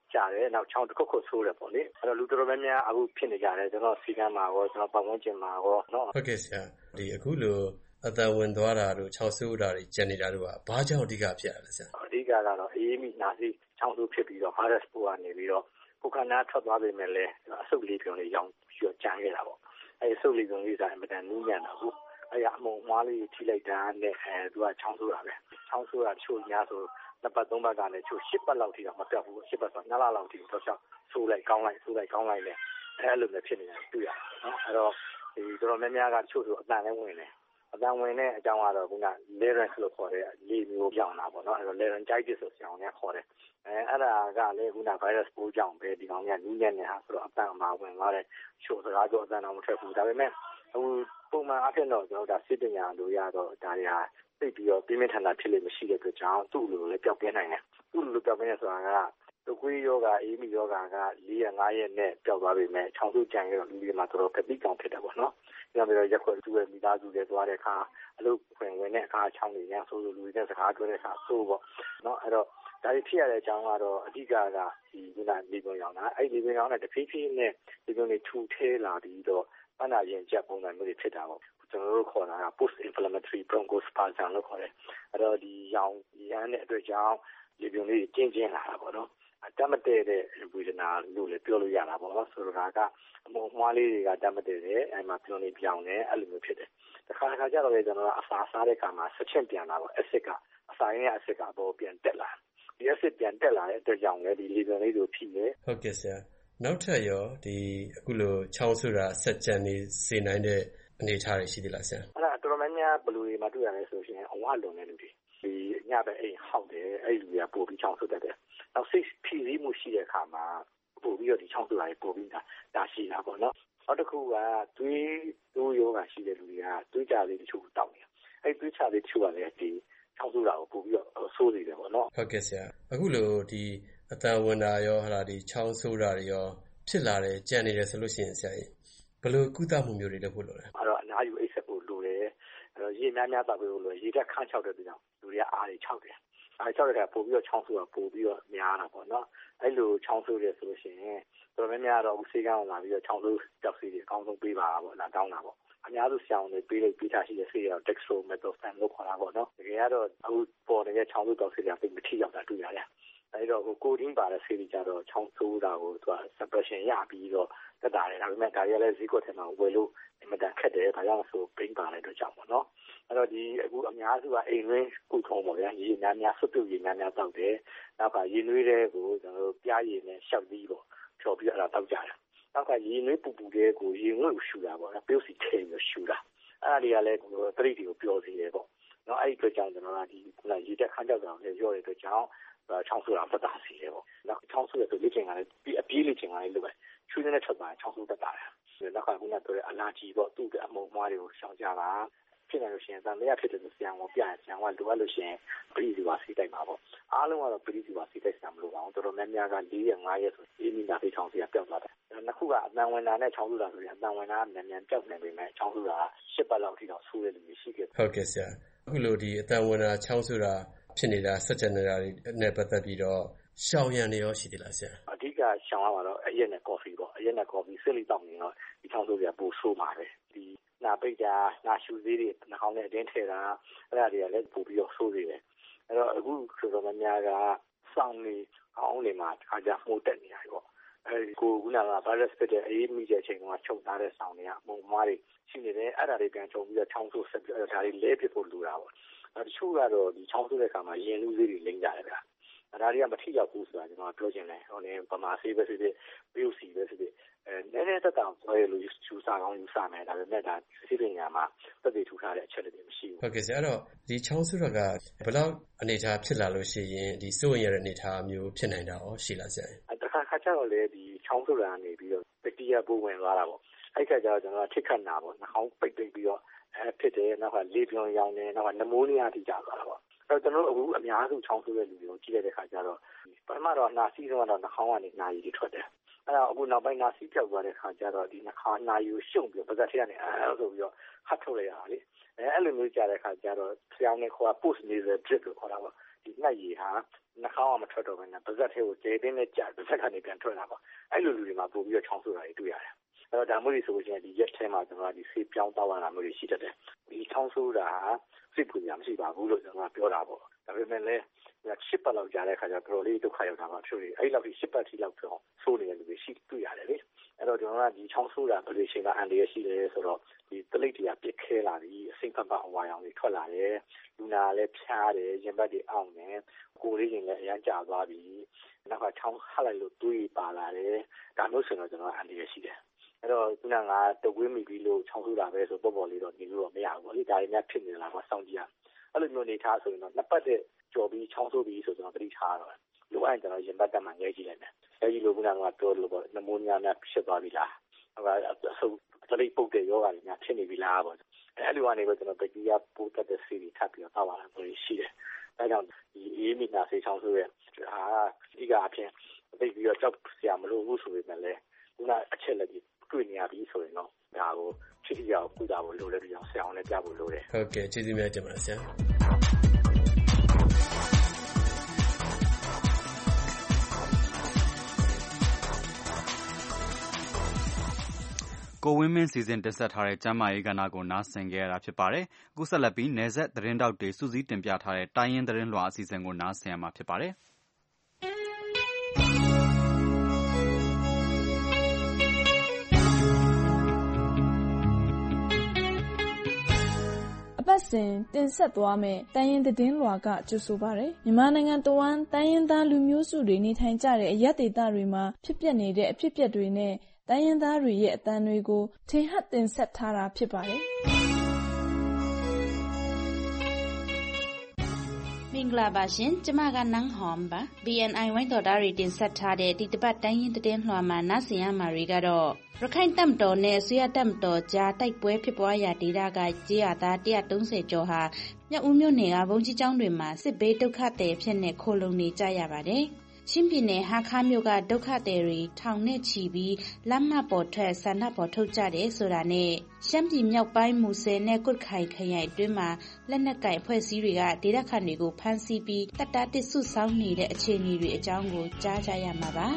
[SPEAKER 10] ကြာတယ်နောက်ချောင်းတစ်ခုခုဆိုးတယ်ပေါ့လေအဲ့တော့လူတော်များများအခုဖြစ်နေကြတယ်ကျွန်တော်စီကံမှာရောကျွန်တော်ပတ်ဝန်းကျင်မှာရောနော်
[SPEAKER 23] ဟုတ်ကဲ့ဆရာဒီအခုလိုအတန်ဝင်သွားတာတို့ချောင်းဆိုးတာတွေကျန်နေတာတို့ကဘာကြောင့်အဓိကဖြစ်ရလဲဆရာ
[SPEAKER 10] အဓိကကတော့အေးမိနာစီချောင်းဆိုးဖြစ်ပြီးတော့ virus ပိုးကနေပြီးတော့ကိုယ်ခန္ဓာထွက်သွားပေမဲ့လည်းအဆုတ်လေးပြုံလေးရောင်းပြီးတော့ကြမ်းခဲ့တာပေါ့အဲ့အဆုတ်လေးပြုံလေးစားအမတန်နူးညံ့တာဘူးအဲ့ရအမုံမွားလေးထိလိုက်တာနဲ့အဲသူကချောင်းဆိုးတာပဲချောင်းဆိုးတာချို့များဆိုနှစ်ပတ်သုံးပတ်ကနေချို့ရှစ်ပတ်လောက်ထိတော့မပြောက်ဘူးရှစ်ပတ်ဆိုနှစ်လလောက်ထိတော့ချောင်းဆိုးလိုက်ကောင်းလိုက်ဆိုးလိုက်ကောင်းလိုက်နဲ့အဲလိုမျိုးဖြစ်နေတာတွေ့ရတယ်နော်အဲ့တော့ဒီတော်တော်များများကချို့ဆိုအတန်လည်းဝင်တယ်အတန်ဝင်တဲ့အကြောင်းကတော့က larynx လို့ခေါ်တဲ့လေမျိုးပြောင်းတာပေါ့နော်အဲ့တော့ laryngitis ဆိုတဲ့အောင်နဲ့ခေါ်တယ်အဲအဲ့ဒါကလည်းခုန virus ပိုးကြောင့်ပဲဒီကောင်ကနူးညံ့နေတာဆိုတော့အတန်မှာဝင်သွားတဲ့ချို့စကားကြောအတန်တော့မထွက်ဘူးဒါပေမဲ့အခုပုံမှန်အဖြစ်တော့ကျွန်တော်ဒါစစ်ပညာလိုရတော့ဒါတွေဟာသိပြီးတော့ပြင်းပြထန်ထန်ဖြစ်လို့မရှိတဲ့အတွက်ကြောင့်သူ့လိုလည်းပျောက်ပြင်းနိုင်တယ်သူ့လိုပျောက်ပြင်းနေဆိုတာကတကွေးယောဂအေးမိယောဂက၄ရက်၅ရက်နဲ့ပျောက်သွားပြီမဲ့ချောင်းစုကြံရတော့လူတွေမှာတော်တော်ပဋိကောင်ဖြစ်တယ်ပေါ့နော်ညပြီးတော့ရက်ခွက်သူ့ရဲ့မိသားစုတွေသွားတဲ့အခါအလုပ်ခွင်ဝင်တဲ့အခါချောင်းတွေရဆိုလိုလူတွေနဲ့စကားပြောတဲ့အခါဆိုပေါ့နော်အဲ့တော့ဒါတွေဖြစ်ရတဲ့အကြောင်းကတော့အဓိကကဒီကလေပုံရောင်တာအဲ့ဒီလေပုံရောင်နဲ့တဖြည်းဖြည်းနဲ့ဒီလိုနေထူထဲလာပြီးတော့ပန်းနာရင်ကျက်ပုံစံမျိုးတွေဖြစ်တာပေါ့ကျွန်တော်တို့ခေါ်တာက post inflammatory bronchospasm လို့ခေါ်တယ်အဲ့တော့ဒီရောင်ရမ်းတဲ့အတွက်ကြောင့်လေပုံလေးကျဉ်ကျဉ်လာတာပေါ့နော်တတ်မတည့်တဲ့ဝေဒနာလို့လည်းပြောလို့ရတာပေါ့နော်ဆိုတော့ကအမုံမွှားလေးတွေကတတ်မတည့်တယ်အဲ့မှာပြုံးနေပြောင်းတယ်အဲ့လိုမျိုးဖြစ်တယ်တခါတခါကျတော့လေကျွန်တော်ကအစာစားတဲ့အခါမှာဆက်ချက်ပြန်လာပေါ့ acid ကအစာရင်းရဲ့ acid ကပေါ်ပြန်တက်လာဒီ acid ပြန်တက်လာတဲ့အတွက်ကြောင့်လည်းဒီလေပုံလေးတွေဖြစ်နေ
[SPEAKER 23] ဟုတ်ကဲ့ဆရာနောက်ထပ်ရောဒီအခုလိုချောင်းဆိုတာဆက်ကြံနေစေနိုင်တဲ့အနေအထားတွေရှိသေးလားဆရာ
[SPEAKER 10] အဲ့ဒါတော်တော်များများဘယ်လိုတွေမှတွေ့ရလဲဆိုရင်အဝလွန်တဲ့လူတွေဒီညဘက်အိမ်ဟောက်တယ်အဲ့လူတွေကပို့ပြီးချောင်းဆိုတတ်တယ်နောက်စိတ်ဖြီးစည်းမှုရှိတဲ့အခါမှာပို့ပြီးတော့ဒီချောင်းဆိုတာတွေပို့ပြီးတာဒါရှိတာပေါ့နော်နောက်တစ်ခုကသွေးသွေးယောဂရှိတဲ့လူတွေကသွေးကြလေးတချို့တောက်နေအဲ့သွေးချလေးတချို့ကလည်းဒီချောင်းဆိုတာကိုပို့ပြီးတော့ဆိုးနေတယ်ပေါ့နော်
[SPEAKER 23] ဟုတ်ကဲ့ဆရာအခုလိုဒီအတန်ဝင်တာရောဟာဒီချောင်းဆိုးတာတွေရောဖြစ်လာတယ်ကြံနေတယ်ဆိုလို့ရှိရင်ဆရာကြီးဘယ်လိုကုသမှုမျိုးတွေလုပ်ဖို့လိုလဲ
[SPEAKER 10] အဲ့တော့အနာယူအိတ်ဆက်ဖို့လိုတယ်အဲ့တော့ရေများများတောက်ဖို့လိုရေတက်ခန်းချောက်တဲ့ပြီးတော့လူတွေကအားတွေချောက်တယ်အားချောက်တဲ့အခါပို့ပြီးတော့ချောင်းဆိုတာပို့ပြီးတော့များတာပေါ့နော်အဲ့လိုချောင်းဆိုးတယ်ဆိုလို့ရှိရင်တော်တော်များများတော့အခုဆေးကန်းလာပြီးတော့ချောင်းဆိုးကြောက်စီတွေအကောင်းဆုံးပေးပါပေါ့လာတောင်းတာပေါ့အများစုဆရာဝန်တွေပေးလိုက်ပေးထားရှိတဲ့ဆေးရော dextromethorphan လို့ခေါ်တာပေါ့နော်တကယ်ကတော့အခုပေါ်နေတဲ့ချောင်းဆိုးကြောက်စီတွေကပြင်မထိရောက်တာတွေ့ရတယ်အဲ့တော့ဟိုကိုတင်းပါတဲ့ဆေးတွေကြတော့ချောင်းဆိုးတာကိုသူက suppression ရပြီးတော့တက်တာတယ်ဒါပေမဲ့ဒါတွေကလည်းဈေးကွက်ထဲမှာဝယ်လို့အင်မတန်ခက်တယ်ဒါကြောင့်ဆိုပိန်းပါတဲ့အတွက်ကြောင့်ပေါ့နော်အဲ့တော့ဒီအခုအများစုကအိမ်ရင်းကုထုံးပေါ့ဗျာရေများများဆွတ်ပြုတ်ရေများများတောက်တယ်နောက်ကရေနွေးတဲ့ကိုကျွန်တော်တို့ပြားရည်နဲ့ရှောက်ပြီးပေါ့ဖြော်ပြီးအဲ့ဒါတောက်ကြတယ်နောက်ကရေနွေးပူပူတဲ့ကိုရေငွေ့ကိုရှူတာပေါ့နော်ပြုတ်စီထဲပြီးရှူတာအဲ့ဒါတွေကလည်းကိုယ်သတိတွေကိုပျော်စေတယ်ပေါ့နော်အဲ့ဒီအတွက်ကြောင့်ကျွန်တော်ကဒီခုနရေတက်ခန်းကြောက်တာကိုရော့တဲ့အတွက်ကြောင့်ချောင်းဆိုတာတက်တာစီတယ်ပေါ့နောက်ချောင်းဆိုရဆိုလေ့ကျင်ကလည်းအပြေးလေ့ကျင်ကလည်းလုပ်ပဲချွေးနေတဲ့ထွက်သွားချောင်းဆိုတက်တာတယ်နောက်ကခုနပြောတဲ့အလာကြီးပေါ့သူ့တဲ့အမုံမွားတွေကိုရှောင်ကြပါဖြစ်နေလို့ရှိရင်တန်လျာဖြစ်တယ်ဆိုဆရာဝန်ပြရင်ဆရာဝန်လိုအပ်လို့ရှိရင်ပရိဒီဝါစီတိုက်မှာပေါ့အားလုံးကတော့ပရိဒီဝါစီတိုက်ဆရာမလို့ပါဘူးတော်တော်များများက၄ရက်၅ရက်ဆိုအေးမိတာဖိချောင်းစီကပျောက်သွားတယ်နှစ်ခုကအတန်ဝင်တာနဲ့ချောင်းစုတာဆိုရင်အတန်ဝင်တာကမြန်မြန်ပျောက်နေပြီမဲ့ချောင်းစုတာရှစ်ပတ်လောက်ထိတော့ဆိုးတဲ့လူတွေရှိခဲ့တယ်
[SPEAKER 23] ဟုတ်ကဲ့ဆရာအခုလိုဒီအတန်ဝင်တာချောင်းစုတာဖြစ်နေတာဆက်ကြနေတာတွေနဲ့ပတ်သက်ပြီးတော့ရှောင်ရံနေရောရှိသေးလားဆရာ
[SPEAKER 10] အဓိကရှောင်ရမှာတော့အရက်နဲ့ကော်ဖီပေါ့အရက်နဲ့ကော်ဖီစစ်လိတောက်နေတော့ဒီချောင်းစုတွေကပိုဆိုးမှာပဲဒီနာပိတ်တာနာရှူသေးတွေနှာခေါင်းနဲ့အတင်းထည့်တာအဲ့ဒါတွေကလည်းပိုပြီးတော့ဆိုးနေတယ်အဲ့တော့အခုဆိုတော့များများကစောင်းနေအောင်းနေမှာတခါကြမှုတ်တက်နေရတယ်ပေါ့အဲဒီကိုခုနက virus ဖြစ်တဲ့အေးမိတဲ့အချိန်ကချုပ်ထားတဲ့ဆောင်းတွေကမုံမွားတွေရှိနေတယ်အဲ့ဒါတွေပြန်ချုပ်ပြီးတော့ချောင်းဆိုးဆက်ပြီးတော့ဒါတွေလဲပစ်ဖို့လိုတာပေါ့အဲတချို့ကတော့ဒီချောင်းဆိုးတဲ့အခါမှာရင်လူသေးတွေလိမ့်ကြတယ်ဗျာအဲဒါတွေကမထိရောက်ဘူးဆိုတာကျွန်တော်ပြောချင်တယ်ဟိုနေပမာဆေးပဲဖြစ်ဖြစ်ဘီယိုစီပဲဖြစ်ဖြစ်အဲနည်းနည်းသက်တောင်ဆွဲရလို့ယူဆကောင်းယူဆမယ်ဒါပေမဲ့ဒါစိပညာမှာသက်သေထူထားတဲ့အချက်တွေမရှိဘူး
[SPEAKER 23] ဟုတ်ကဲ့ဆရာအဲ့တော့ဒီချောင်းဆိုးကဘယ်လောက်အနေထားဖြစ်လာလို့ရှိရင်ဒီစိုးရင်ရတဲ့အနေထားမျိုးဖြစ်နိုင်တာရောရှိလားဆရာ
[SPEAKER 10] တခါခါကျတော့လေဒီချောင်းဆိုးတာနေပြီးတော့ဘက်တီးရီးယားပိုးဝင်သွားတာပေါ့အဲ့ခါကျတော့ကျွန်တော်ထိခတ်နာပေါ့နှာခေါင်းပိတ်ပိတ်ပြီးတော့အဲဖြစ်တယ်နောက်ကလေပြွန်ရောင်တယ်နောက်ကနမိုးနီးယားထိကြသွားတာပေါ့အဲ့တော့ကျွန်တော်တို့အခုအများစုချောင်းဆိုးတဲ့လူတွေကိုကြည့်လိုက်တဲ့ခါကျတော့ပထမတော့နှာစီးဆုံးကတော့နှာခေါင်းကနေနှာရည်တွေထွက်တယ်အဲ့တော့အခုနောက်ပိုင်းနှာစီးပြောက်သွားတဲ့ခါကျတော့ဒီနှာခေါင်းနှာရည်ကိုရှုံပြီးပါးစပ်ထဲကနေအဲဆိုပြီးတော့ဟတ်ထုတ်လိုက်ရတာလေအဲအဲ့လိုမျိုးကြတဲ့ခါကျတော့ဆရာနဲ့ခေါ်တာ post nasal drip လို့ခေါ်တာပေါ့
[SPEAKER 1] ဒီနှက်ရည်ဟာနှာခေါင်းကမထွက်တော့ဘဲနဲ့ပါးစပ်ထဲကိုကျဲတင်းနဲ့ကြာပါးစပ်ကနေပြန်ထွက်လာပေါ့အဲ့လိုလူတွေမှာပို့ပြီးတော့ချောင်းဆိုးတာတွေတွေ့ရတယ်အဲ့တော့ဒါမျိုးတွေဆိုရင်ဒီရက်ထဲမှာကျွန်တော်ကဒီဆေးပြောင်းတောက်ရတာမျိုးတွေရှိတတ်တယ်ဒီချောင်းဆိုးတာဟာစိတ်ပူစရာမရှိပါဘူးလို့ကျွန်တော်ကပြောတာပေါ့ဒါပေမဲ့လည်းရှစ်ပတ်လောက်ကြာတဲ့ခါကျတော့တော်လေးဒုက္ခရောက်တာပါဖြစ်နေအဲ့လောက်ဒီရှစ်ပတ်ထိလောက်ဆိုဆိုးနေတဲ့လူတွေရှိတွေ့ရတယ်လေအဲ့တော့ကျွန်တော်ကဒီချောင်းဆိုးတာဘယ်လိုချိန်ကအန်တရရှိလဲဆိုတော့ဒီတလိပ်တွေကပြစ်ခဲလာပြီးအစိမ့်ဖက်ဖက်အဝါရောင်တွေထွက်လာတယ်လူနာလည်းဖြားတယ်ရင်ဘတ်တွေအောင့်တယ်ကိုယ်လေးရင်လည်းအရမ်းကျသွားပြီနောက်ကချောင်းဟလိုက်လို့တွေးပါလာတယ်ဒါမျိုးဆိုတော့ကျွန်တော်အန်တရရှိတယ်အဲ့တော့ခုနကတဝင်းမိပြီးလို့ချောင်းဆိုးတာပဲဆိုပေါ့ပေါ့လေးတော့နေလို့တော့မရဘူးပေါ့လေဒါတွေများဖြစ်နေလားမစောင့်ကြည့်ရအဲ့လိုမျိုးနေထားဆိုရင်တော့နှစ်ပတ်တဲ့ကြော်ပြီးချောင်းဆိုးပြီးဆိုတော့တတိထားတော့လိုအပ်ရင်ကျွန်တော်ရင်ဘတ်တက်မှရဲကြည့်လိုက်မယ်အဲဒီလိုခုနကပြောလို့ပေါ့နမိုးနီးယားနဲ့ဖြစ်သွားပြီလားဟိုကအဆုပ်တလိပ်ပုတ်တဲ့ယောဂတွေများဖြစ်နေပြီလားပေါ့အဲ့လိုကနေပဲကျွန်တော်ဘက်တီးရီးယားပိုးတက်တဲ့ဆေးတွေထပ်ပြီးတော့တောက်လာတာမျိုးရှိတယ်ဒါကြောင့်ဒီအေးမီနာဆေးချောင်းဆိုးရဲ့ဟာဒီကအဖြစ်သိပြီးတော့ကြောက်စရာမလိုဘူးဆိုပေမဲ့လည်းခုနအချက်လက်ကြီးတွေ့နေရပြီဆိုရင်တော့ဒါကိုချစ်ကြအောင်ကုသဖို့လိုတဲ့ကြောင့်ဆရာအောင်လည်းပြဖို့လိုတယ်
[SPEAKER 23] ဟုတ်ကဲ့ကျေးဇူးများတင်ပါတယ်ဆရာ
[SPEAKER 2] ကိုဝင်းမင်းစီစဉ်တင်ဆက်ထားတဲ့ကျမ်းမာရေးကဏ္ဍကိုနားဆင်ကြရတာဖြစ်ပါတယ်။အခုဆက်လက်ပြီးနယ်စပ်သတင်းတောက်တွေစူးစီးတင်ပြထားတဲ့တိုင်းရင်းသတင်းလွှာအစီအစဉ်ကိုနားဆင်ရမှာဖြစ်ပါတယ်။
[SPEAKER 3] အပတ်စဉ်တင်ဆက်သွားမယ့်တိုင်းရင်းသတင်းလွှာကကြိုဆိုပါရယ်မြန်မာနိုင်ငံတဝန်းတိုင်းရင်းသားလူမျိုးစုတွေနေထိုင်ကြတဲ့အရပ်ဒေသတွေမှာဖြစ်ပျက်နေတဲ့အဖြစ်အပျက်တွေနဲ့တိုင်းရင်းသားတွေရဲ့အသံတွေကိုထင်ဟပ်တင်ဆက်ထားတာဖြစ်ပါတယ်။
[SPEAKER 4] မင်္ဂလာပါရှင်ကျမကနန်းဟောမ်ပါ B N I ဝိုင်းတော်သားတွေတင်ဆက်ထားတဲ့ဒီတစ်ပတ်တိုင်းရင်းသတင်းလွှာမှာနားဆင်ရမှာတွေကတော့ရခိုင်တပ်မတော်နဲ့ဆွေရတပ်မတော်ကြားတိုက်ပွဲဖြစ်ပွားရာဒေသကကျေးရွာသားone hundred thirtyကျော်ဟာမြောက်ဦးမြို့နယ်ကဘုံကြီးကျောင်းတွေမှာစစ်ဘေးဒုက္ခသည်ဖြစ်နေခိုလုံနေကြရပါတယ်။ချင်းပြည်နယ်ဟာခါမြို့ကဒုက္ခသည်တွေထောင်နဲ့ချီပြီးလမ်းမပေါ်ထွက်ဆန္ဒပေါ်ထုတ်ကြတယ်ဆိုတာနဲ့ရှမ်းပြည်မြောက်ပိုင်းမူဆယ်နဲ့ကုတ်ခိုင်ခရိုင်အတွင်းမှာလက်နက်ကိုင်အဖွဲ့အစည်းတွေကဒေသခံတွေကိုဖမ်းဆီးပြီးတပ်တာတစ်စုဆောင်းနေတဲ့အခြေအနေတွေအကြောင်းကိုကြားကြရမှာပါ